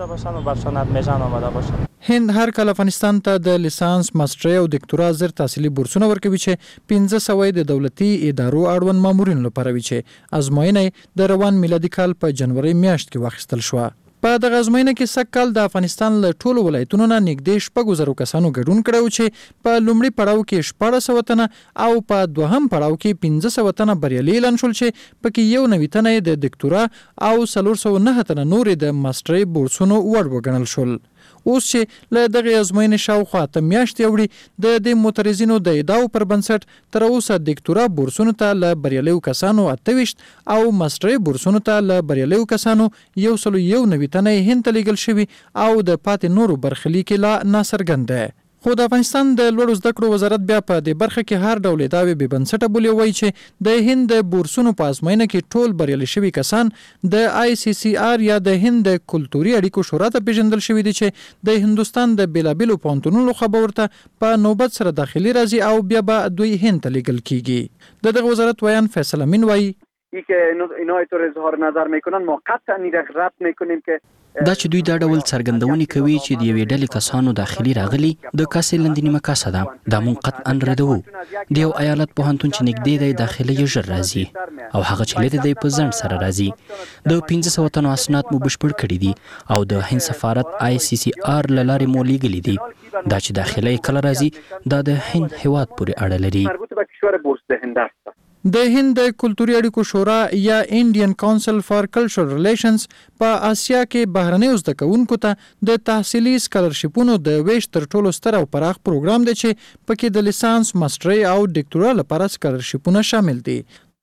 Speaker 8: هند هر کله افغانستان ته د لیسانس ماستري او دکتورا زر تحصیلي بورسونه ورکوي چې 1500 د دولتي ادارو اړوند مامورین لپاره وي چې ازموینه د روان میلادي کال په جنوري میاشت کې واخیستل شو. په دغه ازموینه کې سکهال د افغانستان له ټولو ولایتونو نه نږدې 6,000 کسانو ګډون کړو چې په لومړي پړاو کې 1400 تنه او په دوهم پړاو کې 1500 تنه بریالي اعلان شول چې پکې یو 90 تنه د دکتورا او 309 تنه نور د ماستري بورسونو وړ وګڼل شول. اوس چې له دغه ازموینې شاوخوا ته میاشتې وړي د معترضینو د ادعاو پر بنسټ تر اوسه دکتورا بورسونو ته له بریالیو کسانو 28 او ماستري بورسونو ته له بریالیو کسانو 190 تنه هند ته لیږل شوي او د پاتې نورو برخلیک لا ناڅرګند دی. خو د افغانستان د لوړو زده کړو وزارت بیا په دې برخه کې هر ډول داوی به بنسټه بولی وایي چې د هند د بورسونو په ازموینه کې ټول بریالي شوي کسان د ICCR یا د هند د کلتوري اړیکو شورا ته پیژندل شوي دي چې د هندستان د بیلابلو پونتونو خبر ورته په نوبت سره داخلي راځي او بیا به دوی هند ته لیږل کیږي. دغه وزارت ویان فیصل امین وایي
Speaker 16: اینا اینطور اظهار نظر میکنن ما قطعا رد میکنیم که
Speaker 15: دا چې دوی دا ډول څرګندونې کوي چې د یوې ډلې کسانو داخلي راغلي د کاسې لندنی مکاسه ده دا مون قطعا ردوو. د یو ایالت پوهنتون چې نږدې دی داخله یې ژر راځي او هغه چې لته دی په ځنډ سره راځي. د 1500 تنو اسناد مو بشپړ کړي دي او د هند سفارت ICCR لارې مو لیږلي دي. دا چې داخله یې کله راځي دا د هند هیواد پورې اړه لري.
Speaker 8: د هند د کلتوري اړیکو شورا یا انډین کونسل فار کلچرل ریلیشنز په آسیا کې بهرنیو زده کوونکو ته د تحصیلي سکالرشیپونو د ویش تر ټولو ستر او پراخ پروګرام دی چې پکې د لیسانس ماستري او ډاکټورا لپاره سکالرشیپونه شامل دي.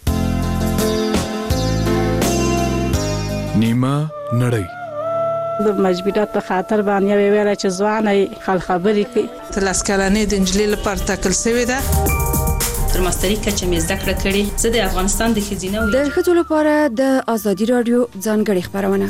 Speaker 17: نیمه نړۍ
Speaker 18: د مجبورات په خاطر باندې ویل چې ځواني خل خبرې کوي
Speaker 19: تر لاسکلانې د انجلۍ لپاره ټاکل شوی ده.
Speaker 20: تر ماستري کچه مې زده کړه کړې. زه د افغانستان د ښځینه
Speaker 21: د ښځو لپاره د ازادي رادیو ځانګړې خبرونه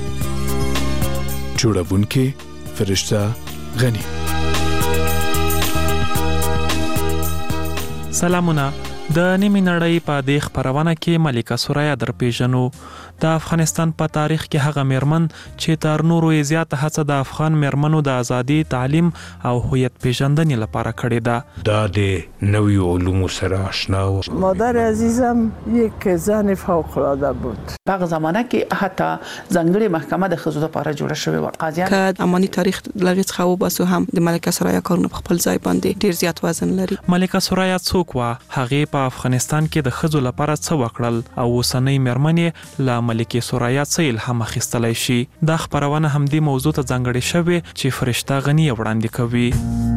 Speaker 17: جوړونکې فرشته غنی.
Speaker 22: سلامونه
Speaker 3: د نیمې نړۍ په دې خپرونه کې ملکه سوریا درپېژنو. د افغانستان په تاریخ کې هغه میرمن چې تر نورو یې زیاته هڅه د افغان میرمنو د ازادي، تعلیم او هویت پیژندنې لپاره کړې ده.
Speaker 22: دا د نویو علومو سره آشنا و.
Speaker 23: مادر عزیزم یک زن فوق العاده بود.
Speaker 24: په هغه زمانه کې حتی ځانګړې محکمه د ښځو لپاره جوړه شوې وه.
Speaker 25: قاضیان که اماني تاریخ لږ څخه وباسو هم د ملکه سوریا کارونه په خپل ځای باندې ډیر زیات وزن لري.
Speaker 3: ملکه سوریا څوک وه؟ هغې په افغانستان کې د ښځو لپاره څه وکړل او اوسنۍ میرمنې له ملکې سوریا څه الهام اخیستلی شي؟ دا خپرونه همدې موضوع ته ځانګړې شوې چې فرشته غني وړاندې کوي.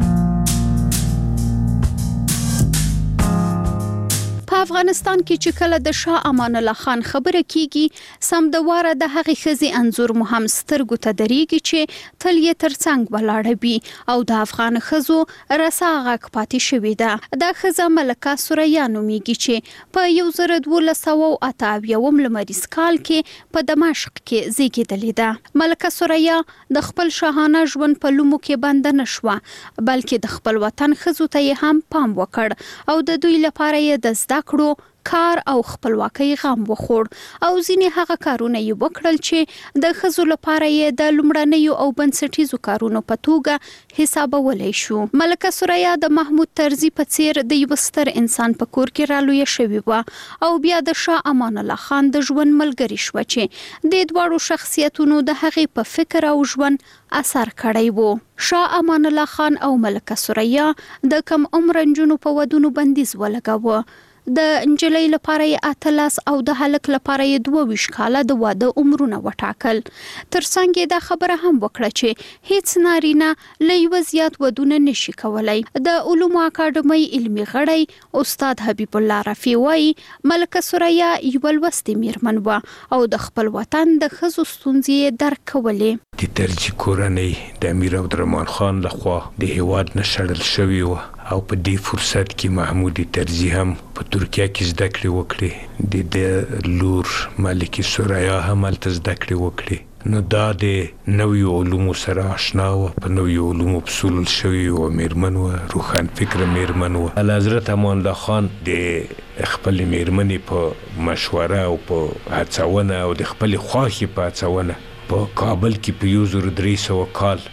Speaker 26: په افغانستان کې چې کله د شاه امان الله خان خبره کیږي سمدواره د هغې ښځې انځور مو هم سترګو ته درېږي چې تل یې ترڅنګ ولاړه وي او د افغان ښځو رسا غږ پاتې شوې ده. دا ښځه ملکه سوریا نومیږي چې په 1288 لمریز کال کې په دمشق کې زیږېدلې ده. ملکه سوریا د خپل شاهانه ژوند په لومو کې بنده نه شوه بلکې د خپل وطن ښځو ته یې هم پام وکړ او د دوی لپاره یې د زده کړو، کار او خپلواکۍ غم وخوړ او ځینې هغه کارونه یې وکړل چې د ښځو لپاره یې د لومړنیو او بنسټیزو کارونو په توګه حسابولی شو. ملکه سوریا د محمود طرزي په څیر د یو ستر انسان په کور کې رالویه شوې وه او بیا د شاه امان الله خان د ژوند ملګري شوه چې د دواړو شخصیتونو د هغې په فکر او ژوند اثر کړی وو. شاه امان الله خان او ملکه سوریا د کم عمر نجونو په ودونو بندیز ولګاوه. د انجلۍ لپاره یې 18 او د هلک لپاره یې 22 کاله د واده عمرونه وټاکل. ترڅنګ یې دا خبره هم وکړه چې هیڅ نارینه له یوه زیات ودونه نشي کولی. د علومو اکاډمۍ علمي غړی استاد حبیب الله رفیع وایي ملکه سوریا یوه لوستې میرمن وه او د خپل وطن د ښځو ستونزې یې درک کولې.
Speaker 22: د طرزي کورنۍ د امیر عبدالرحمن خان لخوا د هیواد نه شړل شوې وه او په دې فرصت کې محمود طرزي هم په ترکیه کې زده کړې وکړې. د لور ملکه سوریا هم هلته زده کړې وکړې. نو دا د نویو علومو سره آشنا وه، په نویو علومو پسولل شوې وه، میرمن وه، روښان فکره میرمن وه. حضرت امان الله خان د خپلې میرمنې په مشوره او په هڅونه او د خپلې خوښې په هڅونه په کابل کې په 1300 کال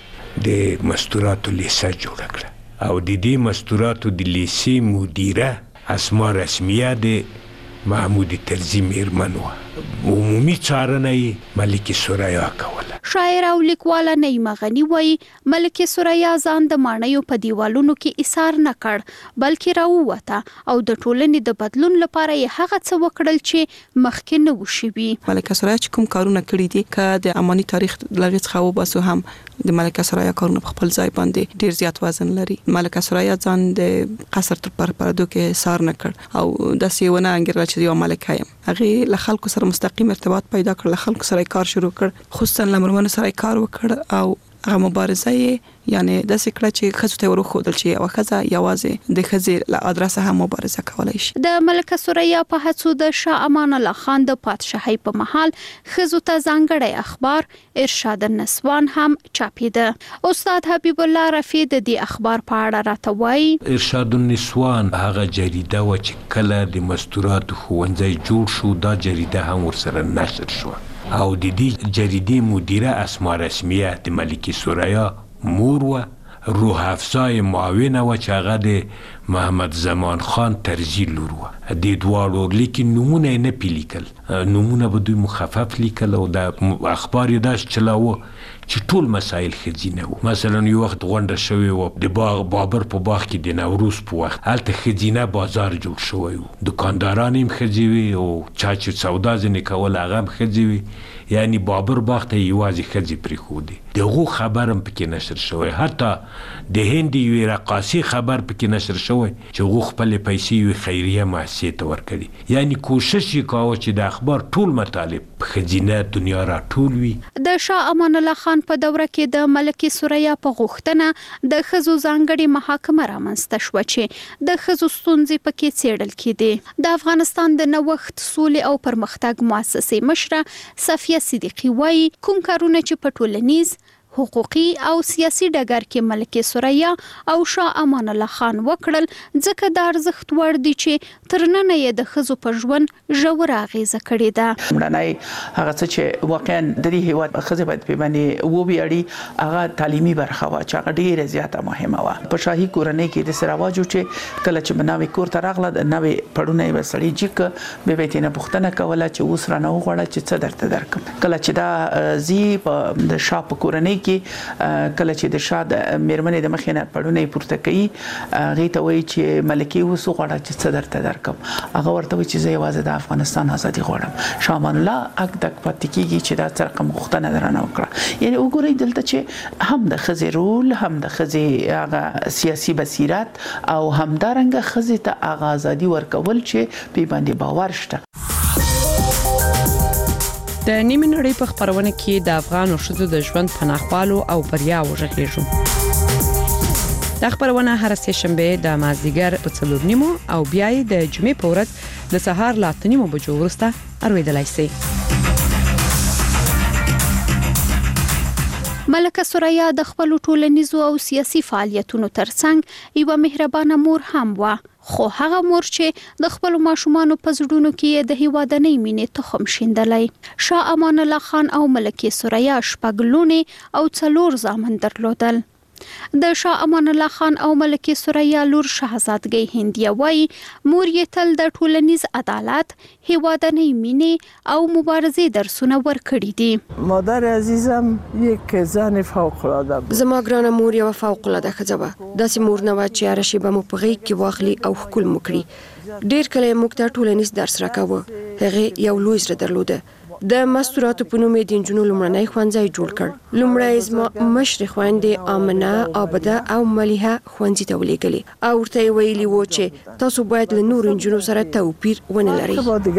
Speaker 22: د مستوراتو لیسه جوړه کړه او د دې مستوراتو د لیسې مدیره اسما رسمیه د محمود طرزي میرمن وه. عمومي څارنه یې ملکه سوریا کوله.
Speaker 26: شاعر او لیکواله نعیمه غني وایي ملکه سوریا ځان د ماڼیو په دیوالونو کې ایثار نه کړ بلکې راووته او د ټولنې د بدلون لپاره یې هغه څه وکړل چې مخکې نه و شوي.
Speaker 25: ملکه سوریا چې کوم کارونه کړي دي که د اماني تاریخ لږ څخه وباسو هم د ملکه سوریا کارونه په خپل ځای باندې ډیر زیات وزن لري. ملکه سوریا ځان د قصر تر پردو کې ایثار نه کړ او داسې ونه انګیرله چې یو ملکه یم. هغې له خلکو سره مستقیم ارتباط پیدا کړ، له خلکو سره کار شروع کړ، خصوصا له مېرمنو سره کار وکړ او هغه مبارزه یې یعنی داسې کړه چې ښځو ته ورښودل چې یوه ښځه یوازې د ښځې له ادرسه هم مبارزه کولی شي.
Speaker 26: د ملکه سوریا په هڅو د شاه امان الله خان د پادشاهۍ په مهال ښځو ته ځانګړی اخبار ارشاد النسوان هم چاپېده. استاد حبیب الله رفیع د دې اخبار په اړه راته وایي
Speaker 22: ارشاد النسوان هغه جریده وه چې کله د مستوراتو ښوونځی جوړ شو دا جریده هم ورسره نشر شوه او د دې جریدې مدیره اسما رسمیه د ملکه سوریا مور وه. روح افزای معاونه وه چې هغه د محمد زمان خان طرزي لور وه. د دواړو لیکن نومونه یې نه پې لیکل، نومونه به دوی مخفف لیکل او د اخبار یې داسې چلاوه چې ټول مسایل ښځینه وو. مثلا یو وخت غونډه شوې وه د بابر په باغ کې د نوروز په وخت، هلته ښځینه بازار جوړ شوی و، دکانداران هم ښځې وي او چا چې سودا ځینې کول هغه هم ښځې وي. یعنی بابر باغ ته یوازې ښځې پرېښودې. د هغو خبر هم پکې نشر شوی، حتی د هند یوې رقاصې خبر پکې نشر شوی چې هغو خپلې پیسې یوې خیریه مؤسسې ته ورکړي. یعنی کوشش یې کاوه چې د اخبار ټول مطالب په ښځینه دنیا راټول وي.
Speaker 26: د شاه امان الله خان په دوره کې د ملکه سوریا په غوښتنه د ښځو ځانګړې محاکمه رامنځته شوه چې د ښځو ستونزې پکې څېړل کېدې. د افغانستان د نوښت، سولې او پرمختګ مؤسسې مشره صفیه صدیقي وایي کوم کارونه چې په ټولنیز، حقوقي او سیاسي ډګر کې ملکه ثریا او شاه امان الله خان وکړل ځکه د ارزښت وړ دي چې ترننه یې د خزو په ژوند ژور اغیزه کړې ده.
Speaker 24: مړنۍ هغه څه چې واقعا د دې هیواد خزه باید په باندې و بیاړي هغه تعلیمي برخه وا چې هغه ډیره زیاته مهمه وا. په شاهي کورنۍ کې د سراواجو چې کله چې بناوي کور ته راغله د نوې پړونه یې وسړي چې به به تینه پښتنه کوله چې اوس را نه وغواړه چې څه درته درکم. کله چې دا زی په د شاه په کورنۍ کې کله چې د شاه د میرمنې د مخینه پړونه پورته کوي هغه ته وایي چې ملکه اوس وغواړه چې څه درته درکم. هغه ورته وایي چې زه یوازې د افغانستان ازادي غواړم. شاه امان الله اګ د پاتې کیږي چې دا څه رقم غوښتنه درنه وکړه. یعنی وګورئ دلته چې هم د خزې رول هم د خزې هغه سیاسي بصیرت او همدارنګه خزې ته هغه ازادي ورکول چې په باندې باور شته.
Speaker 1: د نیمه نړۍ په خبرونه کې د افغان ښځو د ژوند پناهوالو او بریا وژغېږو. د خبرونه هر سه شنبه د مازدیګر په 4:30 او بیا د جمعې په ورځ د سهار لا 8:30 بجو وروسته اورېدلای شئ.
Speaker 26: ملکه ثریا د خپل ټولنیزو او سیاسي فعالیتونو ترڅنګ یو مهربانه مور هم و، خو هغه مور چې د خپل ماشومانو په زړونو کې د هیوادنۍ مینې تخم شیندلای. شاه امان الله خان او ملکه ثریا شپږ لوڼې او 4 زامن درلودل. د شاه امان الله خان او ملکه ثریا لور شاهزادګۍ هندیه وای مور یې تل د ټولنیز عدالت، هیوادنۍ مینې او مبارزې درسونه ورکړي دي.
Speaker 23: مادر عزیزم یک زن فوق العاده بود.
Speaker 21: زما ګرانه مور یو فوق العاده ښځه وه. داسې مور نه وه چې هره شیبه مو په غېږ کې واخلي او ښکل مو کړي. ډېر کله یې موږ ته ټولنیز درس راکاوه. هغې یو لوی زړه درلوده. د مستوراتو په نوم د نجونو لومړنی ښوونځی جوړ کړ. لومړی زما مشرې خویندې آمنه، عابده او ملیحه ښوونځي ته ولېږلې او ورته یې ویلي وو چې تاسو باید له نورو نجونو سره توپیر ونه لرئ.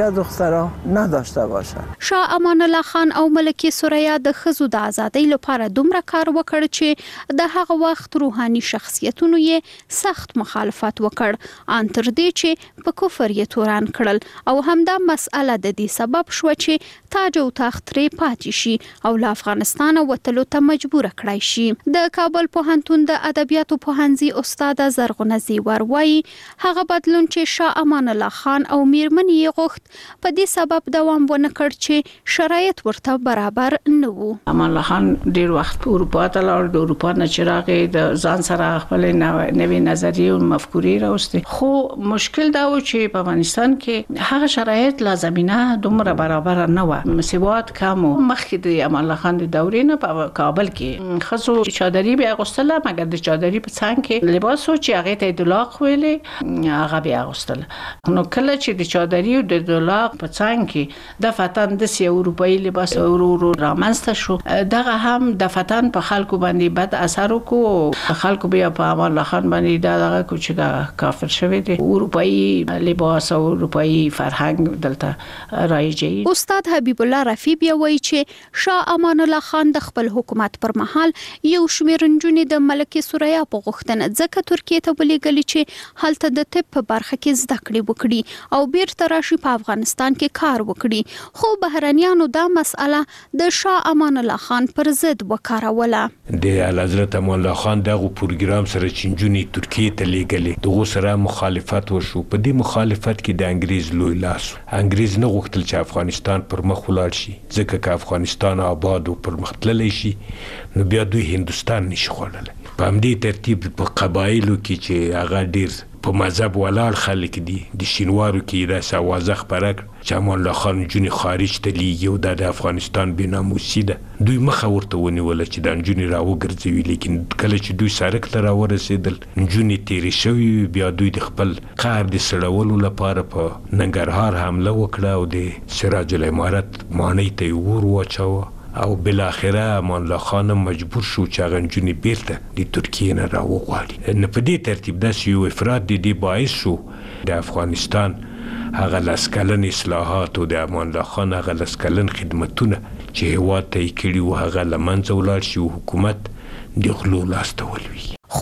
Speaker 21: شاه امان الله خان او ملکه ثریا د ښځو د ازادۍ لپاره دومره کار وکړ چې د هغه وخت روحاني شخصیتونو یې سخت مخالفت وکړ، ان تر دې چې په کفر یې تورن کړل او همدا مسأله د دې سبب شو چې تاج او تخت ترې پاتې شي او له افغانستان وتلو ته مجبور کړای شي. د کابل پوهنتون د ادبیاتو پوهنځي استاد زرغونه زیور وایي هغه بدلون چې شاه امان الله خان او میرمن یې غوښت په دې سبب دوام ونه کړ چې شرایط ورته برابر نه وو.
Speaker 24: امان الله خان ډیر وخت په اروپا ته لاړ، د اروپا نه چې راغی د ځان سره خپل نوې نظریې او مفکورې راوستي. خو مشکل دا و چې په افغانستان کې هغه شرایط لازمینه دومره برابر نه و. مسیوات کم مخکې د امان الله خان د دورې نه په کابل کې خزو چادري به اغوستله، مګر د چادري په څنګ کې لباس او چې هغه ته دلاغ ویلې هغه به اغوستله. نو کله چې د چادري او د دلاغ په څنګ کې د فتن د سی اروپאי لباس ورو رامنځته شو، دغه هم د فتن په خلکو باندې بد اثر وکړو. خلکو بیا په امان الله خان باندې دغه کوچګه کافر شوی دی. اروپאי لباس او اروپאי فرهنګ دلته رایجی.
Speaker 26: استاد حبیب الله رفیع بیا وایي چې شاه امان الله خان د خپل حکومت پر مهال یو شمېر نجونې د ملکه ثریا په غوښتنه ځکه ترکیه ته ولېږلې چې هلته د طب په برخه کې زده کړې وکړي او بیرته راشي په افغانستان کې کار وکړي. خو بهرنیانو دا مسأله د شاه امان الله خان پر ضد وکاروله.
Speaker 22: د حضرت امان الله خان دغه پروګرام سره چې نجونې ترکیه ته لېږلې دغه سره مخالفت وشو. په دې مخالفت کې د انګریز لوی لاس. انګریز نه غوښتل چې افغانستان پر مخ ولاړ شي، ځکه که افغانستان آباد او پرمختللی شي نو بیا دوی هندوستان نشي خوړلی. په همدې ترتیب په قبایلو کې چې هغه ډیر په مذهب ولاړ خلک دي د شینوارو کې داسې اوازه خپره کړه چې امان الله خان نجونې خارج ته لیږي او دا د افغانستان بېناموسي ده. دوی مخه ورته ونیوله چې دا نجونې راوګرځوي، لیکن کله چې دوی سړک ته راورسېدل نجونې تېرې شوې وې، بیا دوی د خپل قهر د سړولو لپاره په ننګرهار حمله وکړه او د سراج العمارت ماڼۍ ته یې اور واچاوه او بالاخره امان الله خان مجبور شو چې هغه نجونې بیرته د ترکیې نه راوغواړي. نو په دې ترتیب داسې یو افراد د دې باعث شو د افغانستان هغه 10 کلن اصلاحات او د امان الله خان هغه 10 کلن خدمتونه چې هېواد ته یې کړي وو هغه له منځه ولاړ شي او حکومت د غلو لاس ته ولوېږي.
Speaker 26: خو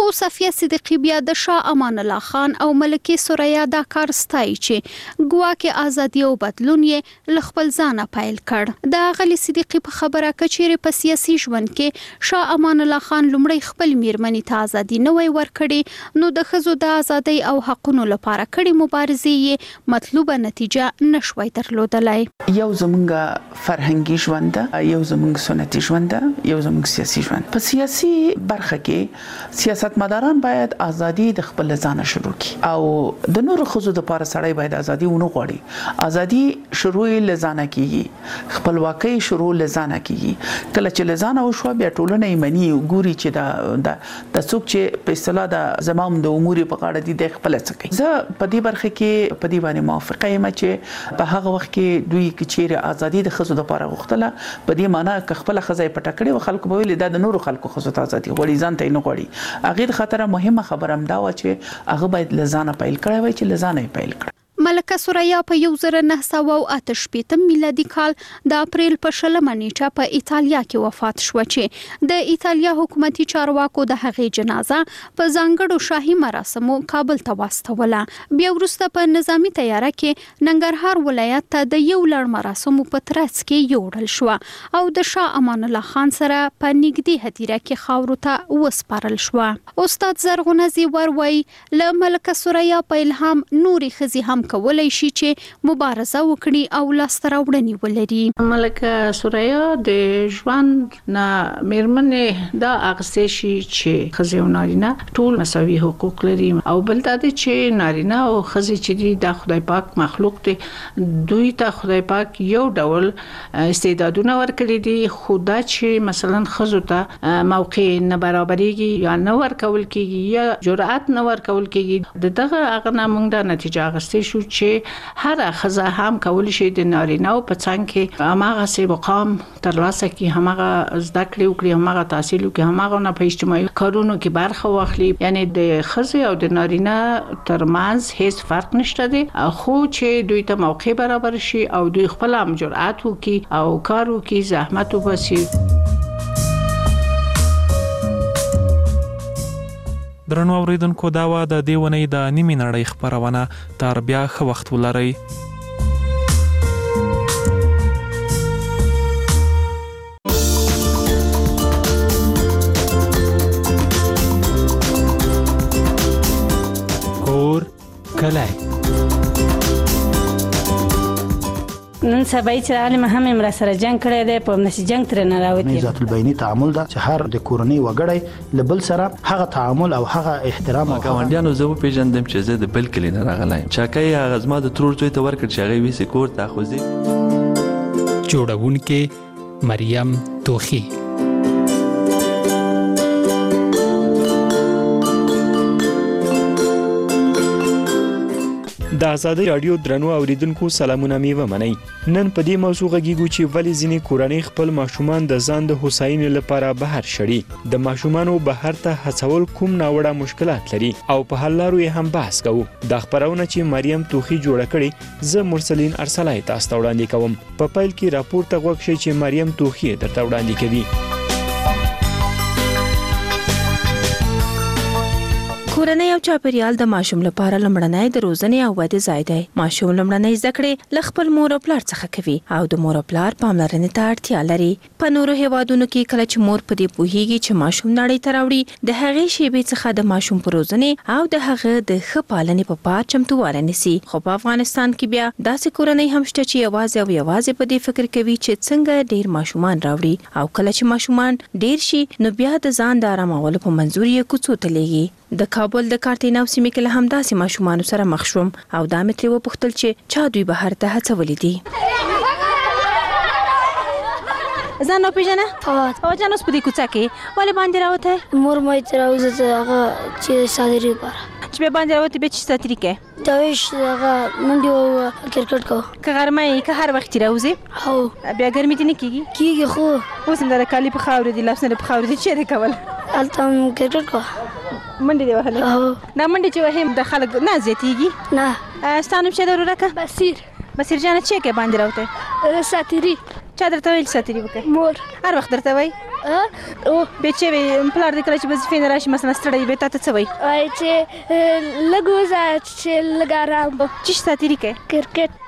Speaker 21: خو صفیه صدیقی بیا د شاه امان الله خان او ملکه ثریا دا کار ستای چې ګواکې ازادي او بدلون یې لخپل ځانه پایل کړ د غلی صدیقی په خبره کچېره په سیاسي ژوند کې شاه امان الله خان لومړی خپل میرمنې ته ازادي نه وای ورکړي نو د ښځو د ازادۍ او حقونو لپاره کړي مبارزې یې مطلوبه نتیجه نشوي درلودلای.
Speaker 24: یو زمونږ فرهنګي ژوند ده، یو زمونږ سنتي ژوند ده، یو زمونږ سیاسي ژوند. په سیاسي برخه کې سیاستمداران باید ازادي د خپل ځانه شروع کړي او د نورو ښځو لپاره سړی باید ازادي ونه غواړي. ازادي شروع لزانه کیږي، خپلواکي شروع لزانه کیږي. کله چې لزانه وشو بیا ټولنه یې مني ګوري چې د څوک چې په اصطلاح د زمام د امور په غاړه دي د خپل څه کوي. زه په دې برخه کې په دې باندې موافقه یم چې په هغه وخت کې دوی کچېره ازادي د ښځو لپاره غوښتله، په دې معنی ک خپل ښځه په ټکړې او خلکو به ویل د نورو خلکو ښځو ته ازادي غوړي ځان ته نه غوړي. هغه د خطر مهمه خبره هم دا و چې هغه باید لزانه پیل کړی وای چې لزانه پیل کړ.
Speaker 21: ملکه ثریا په 1988 میلادي کال د اپریل په 20 نیټه په ایتالیا کې وفات شو چې د ایتالیا حکومتي چارواکو د هغې جنازه په ځانګړو شاهي مراسمو کابل ته واستوله. بیا وروسته په نظامی تیاره کې ننګرهار ولایت ته د یو لړ مراسمو په ترڅ کې یوړل شو او د شاه امان الله خان سره په نږدې هدیره کې خاورو ته وسپارل شو. استاد زرغونه زیور وای له ملکه ثریا په الهام نوري خزي هم کولای شي چې مبارزه وکړي او لاسته راوړنې ولري.
Speaker 18: ملکه ثریا د ژوند نه میرمنې دا اغستې شي چې ښځې او نارینه ټول مساوي حقوق لري او بل دا چې نارینه او ښځې چې دي د خدای پاک مخلوق دي، دوی ته خدای پاک یو ډول استعدادونه ورکړي دي، خو دا چې مثلا ښځو ته موقع نه برابرېږي یا نه ورکول کېږي یا جرأت نه ورکول کېږي. دغه هغه نه موږ د نتیجه اغستې شو چې هر ښځه هم کولی شي د نارینه او په څنګ کې هماغه سي مقام ترلاسه کړي، هماغه زده کړې وکړي، هماغه تحصیل وکړي، هماغه نه په اجتماعي کارونو کې برخه واخلي. یعنی د ښځې او د نارینه ترمنځ هیڅ فرق نشته دی، خو چې دوی ته موقع برابر شي او دوی خپل هم جرأت وکړي او کار وکړي، زحمت وباسي.
Speaker 3: درنو اوریدونکو دا و د دې ونې د نیمې نړۍ خپرونه. تر بیا ښه وخت ولرئ.
Speaker 4: کور کلی
Speaker 5: نن سبا چې عالم هم امر سره جنگ کړی دی، په نشي جنگ تر نه راوتی.
Speaker 7: ذات البینی تعامل دا چې هر د کورنۍ وګړي لبل سره هغه تعامل او هغه احترام او
Speaker 9: ګاونډیانو زه پیژندم چې زه د بل کلی نه راغلی چاکای هغه زما د ترور زوی ته ورکړ چې هغه ویسې کور ته خوځي.
Speaker 4: جوړونکې مریم توخی.
Speaker 10: د آزادۍ رادیو درنو اوریدونکو سلامونه میوه منئ. نن په دې موضوع غږیږو چې ولې ځینې کورنۍ خپل ماشومان د ځان د هوساینې لپاره بهر شړي. د ماشومانو بهر ته هڅول کوم ناوړه مشکلات لري او په حل لارو یې هم بحث کوو. دا خبرونه چې مریم توخی جوړه کړې زه مرسلین ارسلای تاسو ته وړاندې کوم. په پیل کې راپور ته غوږ شئ چې مریم توخی درته وړاندې کوي.
Speaker 11: کورنۍ او چاپیریال د ماشوم لپاره لمړنۍ د روزنې او ودې ځای دی. ماشوم لمړنۍ زده کړې له خپل مور او پلار څخه کوي او د مور او پلار پاملرنې ته اړتیا لري. په نورو هیوادونو کې کله چې مور په دې پوهیږي چې ماشوم نړۍ ته راوړي، د هغې شیبې څخه د ماشوم په روزنې او د هغه د ښه پالنې په پار چمتووالی نیسي. خو په افغانستان کې بیا داسې کورنۍ هم شته چې یوازې په دې فکر کوي چې څنګه ډیر ماشومان راوړي او کله چې ماشومان ډیر شي نو بیا د ځان د آرامولو په منظور یې کوڅو ته لیږي. د کابل د کارتیناو سیمې کې له همداسې ماشومانو سره مخ شوم او دا مې ترې وپوښتل چې چا دوی بهر ته هڅولي دي. ځان وپېژنه؟ او جان اوس په دې کوڅه کې ولې باندې راوتی؟
Speaker 27: مور مې ترې راوځه هغه چې ساتیري لپاره.
Speaker 11: چې بیا باندې راوتی بیا چې ساتیري کوې؟
Speaker 27: دویش هغه منډې او کرکټ کوو.
Speaker 11: که غرمه یې که هر وخت چې راوځې؟
Speaker 27: هو.
Speaker 11: بیا ګرمي دې نه کېږي؟
Speaker 27: کېږي خو
Speaker 11: اوس هم دا کالي په خاورې دي، لاسونه په خاورې دي، چیرې کول؟
Speaker 27: هلته هم کرکټ کوو.
Speaker 11: منډې دې وهلې؟ دا منډې چې وهې د خلک نه زیاتېږي؟
Speaker 27: نه.
Speaker 11: ستا نوم څه دی ورورکه؟
Speaker 27: بصیر.
Speaker 11: بصیر جانه چې کې باندې راوتی؟
Speaker 27: ساتیري.
Speaker 11: چا درته ویل ساتری وکړه؟
Speaker 27: مور.
Speaker 11: هر وخت درته وای؟
Speaker 27: او
Speaker 11: بچې به پلار دې کله چې وظیفې نه راشي مثلا ستړی به تاسو څه وای؟
Speaker 27: وای چې لږ وځه چې لږ آرام
Speaker 11: چې ساتری کوي
Speaker 27: کرکټ.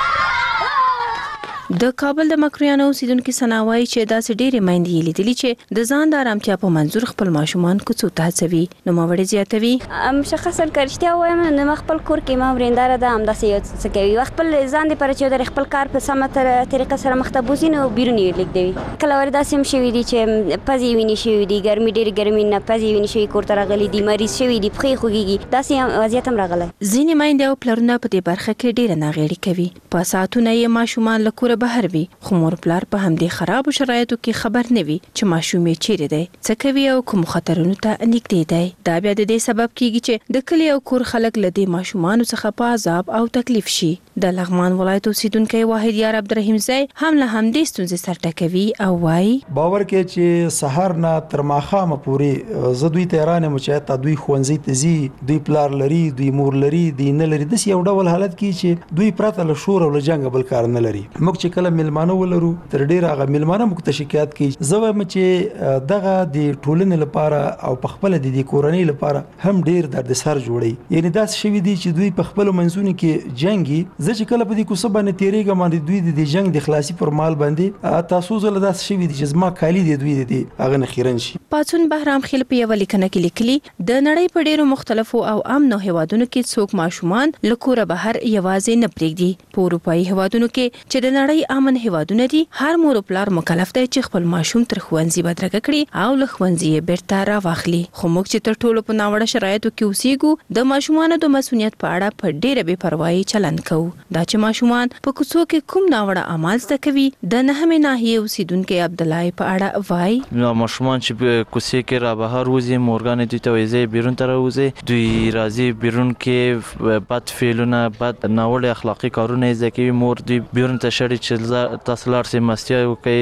Speaker 11: د کابل د مکرویانو اوسیدونکو سناوي چې داسې ډېرې میندې لیدلې چې د ځان د آرامتیا په منظور خپل ماشومان کوڅو ته هڅوي. نو ماوړې زیاتوي
Speaker 2: مشخصا کرشتیا وایم نو خپل کور کې ما وریندار ده هم داسې یو څه کوي خپل ځان د پر چې د خپل کار په سمه طریقه سره مختبوزین او بیرونی لیکدوي. کله ور داسې هم شوی دي چې پزی ویني شوی دي ګرمي ډېر ګرمي نه پزی ویني شوی کور ته راغلي دي مریض شوی دي پخې خوږي داسې وضعیت هم راغلی.
Speaker 11: ځینې میندې او پلرونه په دې برخه کې ډېره ناغېړي کوي. په ساعتونه یې ماشومان له کوره بهر وي خو مور پلار په همدې خرابو شرایطو کې خبر نه وي چې ماشوم یې چیرې دی څه کوي او کوم خطرونو ته نږدې دی. دا بیا د دې سبب کیږي چې د کلی او کور خلک له دې ماشومانو څخه په عذاب او تکلیف شي. د لغمان ولایت اوسیدونکی واحد یار عبدالرحیم زئی هم له همدې ستونزې سر ټکوي او وایي
Speaker 6: باور کې چې سحر نه تر ماښامه پورې زه دوی ته حیران یم چې دوی ښوونځي ته ځي دوی پلار لري دوی مور لري دوی نه لري داسې یو ډول حالت کې چې دوی پرته له شور او له جنګ بل کار نه لري. موږ چې کله ملمانه ولرو تر ډیره هغه ملمانه موږ ته شکایت کوي. زه وایم چې دغه د ټولنې لپاره او په خپل د کورنۍ لپاره هم ډیر دردسر جوړي. یعنی داس شوی دي چې دوی په خپل منځونو کې جنگي. زه چې کله په دې کوڅه باندې تیریږم باندې دوی د جنگ د خلاصي پر مال باندې تاسو زله داس شوی دي چې زما کالی دي دوی دي هغه نه خیرن شي.
Speaker 11: پاتون بهرام خیل په یو لیکنه کې لیکلي د نړۍ په ډیرو مختلفو او امنو هیوادونو کې څوک ماشومان له کوره بهر یوازې نه پرېږدي. په اروپایي هیوادونو کې چې د نړۍ امن هیوادونه دي هر مور او پلار مکلف دی چې خپل ماشوم تر ښوونځي بدرګه کړي او له ښوونځي یې بیرته راواخلي. خو موږ چې تر ټولو په ناوړه شرایطو کې اوسېږو د ماشومانو د مسؤلیت په اړه په ډیره بې پروايي چلند کوو. دا چې ماشومان په کوڅو کې کوم ناوړه اعمال زده کوي د نهمې ناحیې اوسیدونکي عبدالله په اړه وایي
Speaker 12: ماشومان چې په کوڅې کې را بهر وځي مورګانې دوی ته وایي بیرون ته راوځي دوی راځي بیرون کې بد فعلونه بد ناوړه اخلاقي کارونه زده کوي. مور دوی بیرون ته شړي چې تاسو لار سي مستیا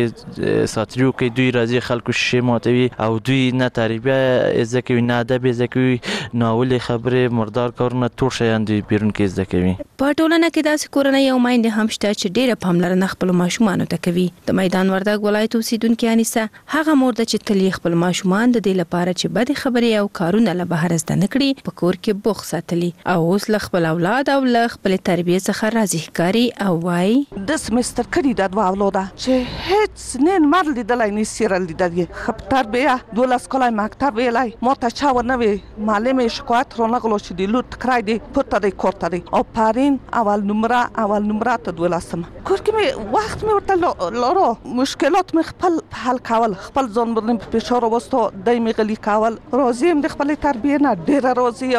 Speaker 12: کوي ساتریو کوي دوی راځي خلکو شي ماتوي او دوی نه تربیه زده کوي نه ادب زده کوي ناوړه خبره مردار کارونه ټول شیان دوی بیرون کې زده کوي.
Speaker 11: په ټولنه کې داسې کورنۍ او میندې هم شته چې ډیره پاملرنه خپل ماشومانو ته کوي. د میدان وردګ ولایت اوسیدونکې انیسه هغه مور ده چې تل خپل ماشومان د دې لپاره چې بد خبرې او کارونه له بهر زده نه کړي په کور کې بوخ ساتلي او اوس له خپل اولاد او له خپل تربیه څخه راضي ښکاري او وایي
Speaker 13: د سمستر کړي د دوه اولاده چې هیڅ نه مر لیدلای نه سیرل لیدلای خپ تربیه دولس کلای مکتب ویلای ما ته چا و نه معلم شکایت رو نغلو چې دی لوټ کړای دی پته دی کوړه دی او پارین اول نمره ته دولسم کور کې می وخت می ورته لورو مشکلات می خپل حل کول خپل ځان باندې فشار وستو دای می غلی کول راضیم د خپل تربیه نه ډیر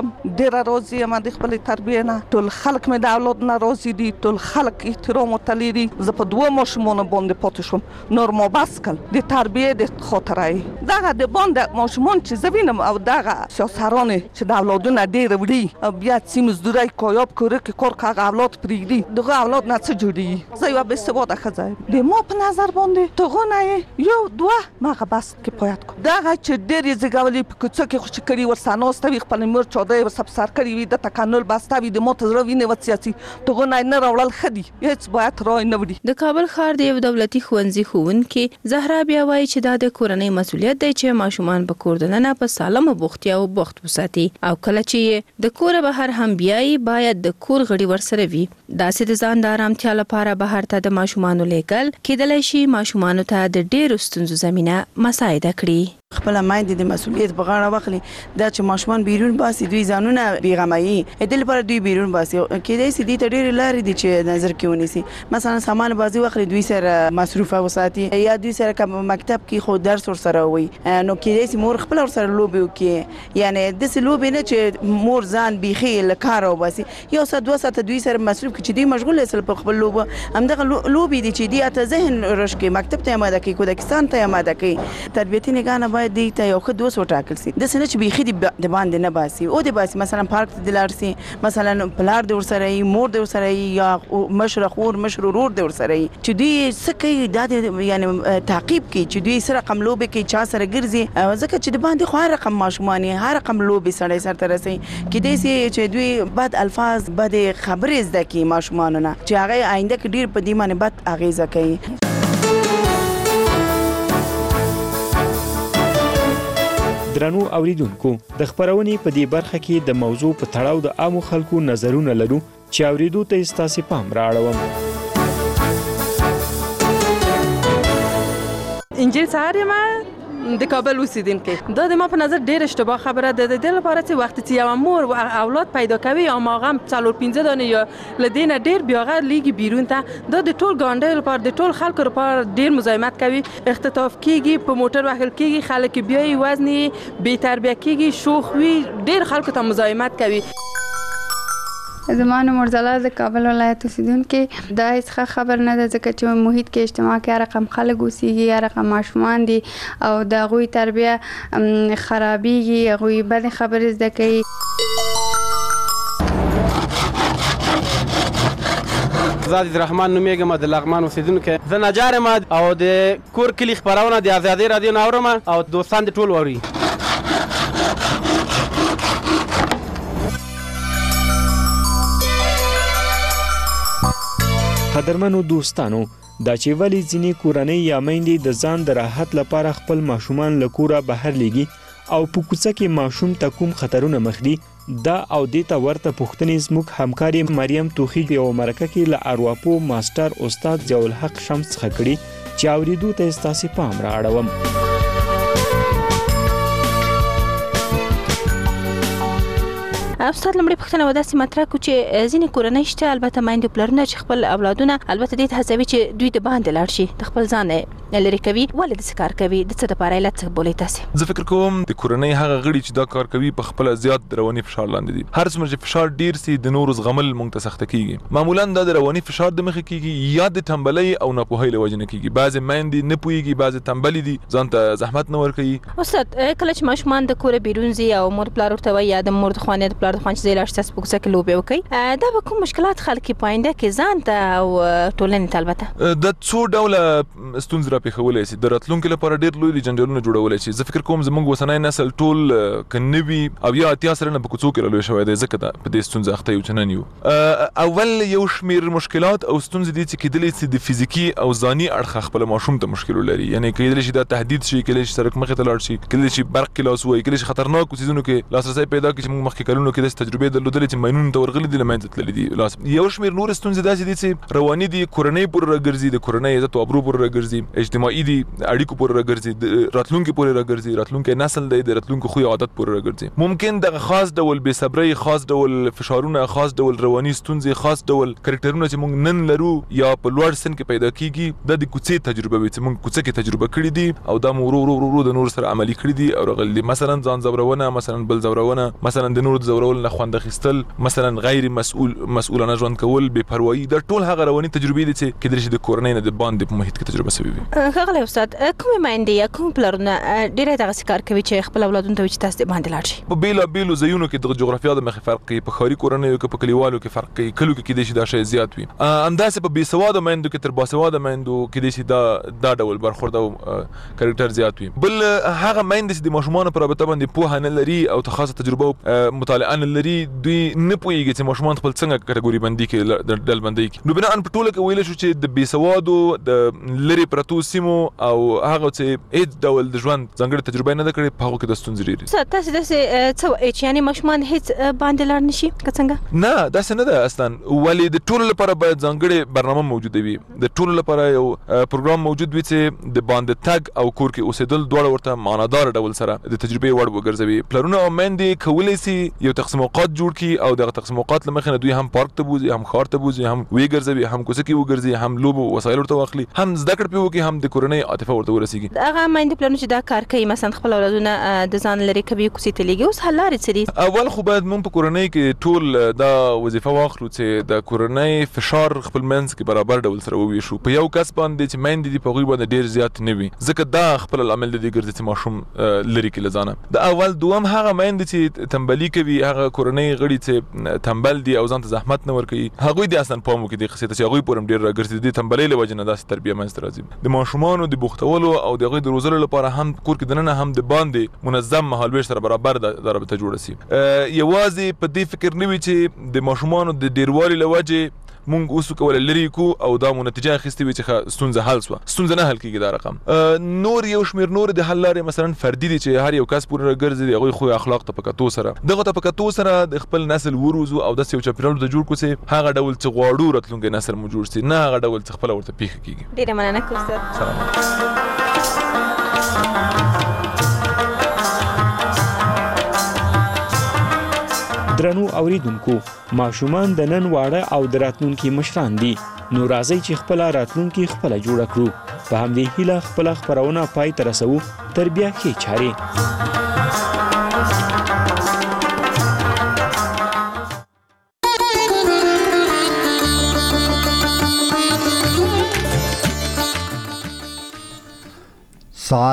Speaker 13: راضیم د خپل تربیه نه ټول خلک می د اولاد نه راضی دي ټول خلک احترام او تلیری ز په دوه ماشومان باندې پاتې شوم نور ما بس کړ د تربیه د خاطرای دغه د باندې ماشومان چې زوینم او دغه سیاسران چې د اولادونه ډیر وړي او بیا سیم زدورای کویاب کوره کې کور کاغه اولاد پریږدي دغه اولاد نه څه جوړي زه یو به سواده خځه د ما په نظر باندې تغونه یو دوه ماغه بس کې پوهات کو دغه چې ډیر زګولي په کوڅه کې خوشی کړي ور سانوستوي خپل مور چاده ور سبسار کړي وي د تکانل باستوي د موت زړه ویني وسیاسي تغونه نه راوړل خدي هیڅ باید راي نه وړي.
Speaker 11: د کابل ښار د یو دولتي ښوونځي ښوونکي زهرا بیا وایي چې دا د کورنۍ مسؤلیت دی چې ماشومان په کور دننه په سالمه بوختیا او بوخت وساتي او کله چې د کور بهر هم بیاي باید د کور غړي ورسره وي. داسې د ځان د آرامتیا لپاره بهر ته د ماشومانو لیږل کېدلی شي ماشومانو ته د ډېرو ستونزو زمینه مساعده کړي.
Speaker 14: خپل مایند د مسؤلیت په غاړه واخلي دا چې ماشومان بیرون باسي دوی ځانونه بیغمایي د لپاره دوی بیرون باسي کېدای شي د ډېر لارې دي چې نظر کې ونیسي مثلا سامان بازي واخلي دوی سره مصروفه وساتي یا دوی سره کوم مکتب کې خو درس ور سره وي نو کېدای شي مور خپل ور سره لوبي وکي یعنی د څه لوبي نه چې مور ځان بيخي لکار او باسي یو څه دوه ساعت دوی سره مصروف کې چې دوی مشغول اصل په خپل لوبه همدغه لوبي دي چې دی ته ذهن رشکې مکتب ته آماده کوي کودکستان ته آماده کوي تربیتي نگاه باید دی ته یو خو دوه وټاکل سي د سنه چې بيخي د باندې نه باسي او د باسي مثلا پارک ته دلار سي مثلا پلار د ورسره مور د ورسره یا مشر خور مشرور د ورسره چې دوی سکه د یعنی تعقیب کوي چې دوی سره رقم لوبي کې چا سره ګرځي ځکه چې د باندې خو رقم ماشومانی هر رقم لوبي سره سره رسي کې دې سي چې دوی بد الفاظ بد خبرې زده کوي ماشومانونه چې هغه آینده کې ډیر په دې باندې بد اغیزه کوي.
Speaker 10: درنو اوریدونکو د خبرونې په دې برخه کې د موضوع په تړاو د عامو خلکو نظرونه لرو چې اوریدو ته ستاسو پام راړوم.
Speaker 8: انجیل سهار ما د کابل اوسیدونکو دا د ما په نظر ډېر اشتباه خبره ده. د دې لپاره چې وخت چې یو مور اولاد پیدا کوي یا ماغه 4-5 دانه یا لدینه ډېر بیاغه لیږي بیرون ته دا د ټول ګاونډي لپاره د ټول خلکو لپاره ډېر مزاحمت کوي. اختطاف کیږي، په موټر وهل کیږي، خلک بیاي وزن بی تربیه کیږي، شوخ وي، ډېر خلکو ته مزاحمت کوي.
Speaker 15: زمانه مرزلا د کابل ولایت اوسیدونکو دا هیڅ خبر نه ده ځکه چې محیط کې اجتماع کې هر رقم خلک اوسېږي، هر رقم ماشومان دي او د هغوی تربیه خرابېږي، هغوی بدې خبرې زده کوي.
Speaker 16: زه عزیزرحمن نومیږم، د لغمان اوسیدونکی. زه نجار یم او د کور کلي خپرونه د ازادۍ رادیو نه اورم او دوستان دې ټول اوري.
Speaker 10: قدرمنو دوستانو، دا چې ولی ځینې کورنۍ یا میندې د ځان د راحت لپاره خپل ماشومان له کوره بهر لیږي او په کوڅه کې ماشوم ته کوم خطرونه مخ دي، دا او دې ته ورته پوښتنې زموږ همکاري مریم توخی په یوه مرکه کې له ارواپو ماسټر استاد ضیاءالحق شمس څخه کړي چې اوریدو ته ستاسو پام راړوم.
Speaker 11: استاد لمړی پوښتنه وداسې مطرح کو چې ځینې کورنۍ شته البته میندې پلرونه چې خپل اولادونه البته دې ته هڅوي چې دوی د باندې لاړ شي، د خپل ځان لري کوي، ولې داسې کار کوي؟ د څه دپاره علت څه بولئ تاسې؟
Speaker 17: زه فکر کوم د کورنۍ هغه غړي چې دا کار کوي په خپله زیات رواني فشار لاندې دي. هر څومره چې فشار ډیر سي د نورو زغمل موږ ته سخته کیږي. معمولا دا د رواني فشار د مخې کیږي یا د تنبلۍ او ناپوهۍ له وجې نه کیږي. بعضې میندې نه پوهېږي، بعضې تنبلې دي، ځان ته زحمت نه ورکوي.
Speaker 11: استاد کله چې ماشومان د کوره بیرون ځي او مور پلار ورته وایي یا د مور د خوا نه د پلار د خوا چې ځای لاړ شي په کوڅه کې لوبې وکړئ، دا به کوم مشکلات خلک په آینده کې ځان ته او ټولنې ته البته
Speaker 17: د څو ډوله ستونزې راپېښولی شي، د راتلونکي لپاره ډېر لوی جنجالونه جوړولی شي. زه فکر کوم زموږ اوسنی نسل ټول که نه وي او یا اتیا سلنه په کوڅو کې رالوی شوی دی، ځکه دا په دې ستونزه اخته یو چې نن یو. اول یو شمېر مشکلات او ستونزې دي چې کیدلی شي د فزیکي او ځاني اړخه خپله ماشوم ته مشکل ولري. یعنې کیدلی شي دا تهدید شي، کیدلی شي سړک مخې ته لاړ شي، کیدلی شي برق کې لاس ووهي، کیدلی شي خطرناکو څیزونو کې لاسرسی پیدا کړي چې موږ مخکې کلونو کې داسې تجربې درلودلې چې ماینونو ته ورغلي دي، له منځه تللي دي. یو شمېر نور ستونزې داسې دي چې رواني دي، کورنۍ پورې راګرځي، د کورنۍ عزت او ابرو پورې راګرځي، اجتماعي دي، اړیکو پورې راګرځي، د راتلونکي پورې راګرځي، راتلونکی نسل دی د راتلونکي خوی عادت پورې راګرځي. ممکن دغه خاص ډول بې صبرۍ، خاص ډول فشارونه، خاص ډول رواني ستونزې، خاص ډول کرکټرونه چې موږ نن لرو یا په لوړ سن کې پیدا کیږي، دا د کوڅې تجربه وي چې موږ کوڅه کې تجربه کړي دي او دا مو ورو ورو د نور سره عملي کړي دي او راغلي دي. مثلا ځان ځورونه، مثلا بل ځورونه، مثلا د نور ځورول نه خوند اخیستل، مثلا غیر مسؤلانه ژوند کول، بې پروايي، دا ټول هغه رواني تجربې دي چې کیدلی شي د کورنۍ نه د باندې په محیط کې تجربه شوي وي.
Speaker 11: ښاغلی استاد، کومې میندې یا کوم پلرونه ډېری دغسې کار کوي چې خپل اولادونو ته وایي چې تاسو د باندې لاړ شئ؟
Speaker 17: په بېلابېلو ځایونو کې د جغرافیا د مخې فرق کوي، په ښاري کورنیو کې، په کلیوالو کې فرق کوي، کلیو کې کیدای شي دا شی زیات وي. همداسې په بې سواده میندو کې تر باسواده میندو کیدای شي دا ډول برخورد او کرکټر زیات وي. بل هغه میندې چې د ماشومانو په رابطه باندې پوهه نه لري او خاصه تجربه او مطالعه نه لري، دوی نه پوهېږي چې ماشومان خپل څنګه کټګوري بندي کې ډلبندي کې. نو بناء په ټوله کې ویلی شو چې د بې سوادو د لرې پرتو سیمو او هغه چې هېڅ ډول د ژوند ځانګړې تجربه نه ده کړې، په هغو کې د ستونزې ډېرې.
Speaker 11: استاد تاسې داسې څه وایئ چې یعنې ماشومان هېڅ باندې لاړ نه شي که څنګه؟
Speaker 17: نه، داسې نه ده اصلا. ولې د ټولو لپاره باید ځانګړې برنامه موجوده وي، د ټولو لپاره یو پروګرام موجود وي چې د باندې تګ او کور کې اوسېدل دواړه ورته معنادار ډول سره د تجربې وړ وګرځوي. پلرونه او میندې کولی شي یو تقسیم اوقات جوړ کړي او دغه تقسیم اوقات له مخې نه دوی هم پارک ته بوځي، هم ښار ته بوځي، هم وګرځوي، هم کوڅه کې وګرځي، هم لوبو وسایل ورته واخلي، هم زده کړه پرې وکړي، هم د کورنۍ عاطفه ورته ورسېږي.
Speaker 11: هغه میندې پلرونه چې دا کار کوي مثلا خپل اولادونه د ځان لرې کوي، کوڅې ته لیږي، اوس حل لارې څه دي؟
Speaker 17: اول خو باید موږ په کورنۍ کې ټول دا وظیفه واخلو چې د کورنۍ فشار خپل منځ کې برابر ډول سره وویشو. په یو کس باندې چې میندې دي په هغوی باندې ډېر زیات نه وي، ځکه دا خپل لامل دی ګرځي چې ماشوم لرې کړي له ځانه. د اول دوم هغه میندې چې تنبلي کوي، هغه کورنۍ غړي چې تنبل دي او ځان ته زحمت نه ورکوي، هغوی دې اصلا پام وکړي دې قصې ته چې هغوی پورې هم ډېر راګرځي، د دې تنبلۍ له وجې نه داسې تربیه منځته راځي. د ماشومانو د بوختولو او د هغوی د روزلو لپاره هم کور کې دننه هم د باندې منظم مهالویش سره برابر دا رابطه جوړه شي. یوازې په دې فکر نه وي چې د ماشومانو د ډېروالي له وجې مونږ اوس کولای لري کو او دا مو نتیجه اخیستې وي چې ستونزه حل سوه ستونزه نه حل کیږي دا رقم نور یو شمیر نور د حل لارې مثلا فردي دي چې هر یو کس پورې ګرځي هغوی خو اخلاق ته په کتو سره دغه ته په کتو سره د خپل نسل وروزو او داسې یو چاپیریال د جوړ کړو چې هغه ډول چې غواړو راتلونکی نسل مو جوړ سي نه هغه ډول چې خپله ورته پیښه کیږي.
Speaker 1: ډېره مننه کوم
Speaker 10: درنو اوریدونکو ماشومان د نن واړه او د راتلونکي مشران دي نو راځي چې خپل راتلونکي خپل جوړ کړو په همدې هیله خپل خبرونه پای ته رسو تربیه کې چاري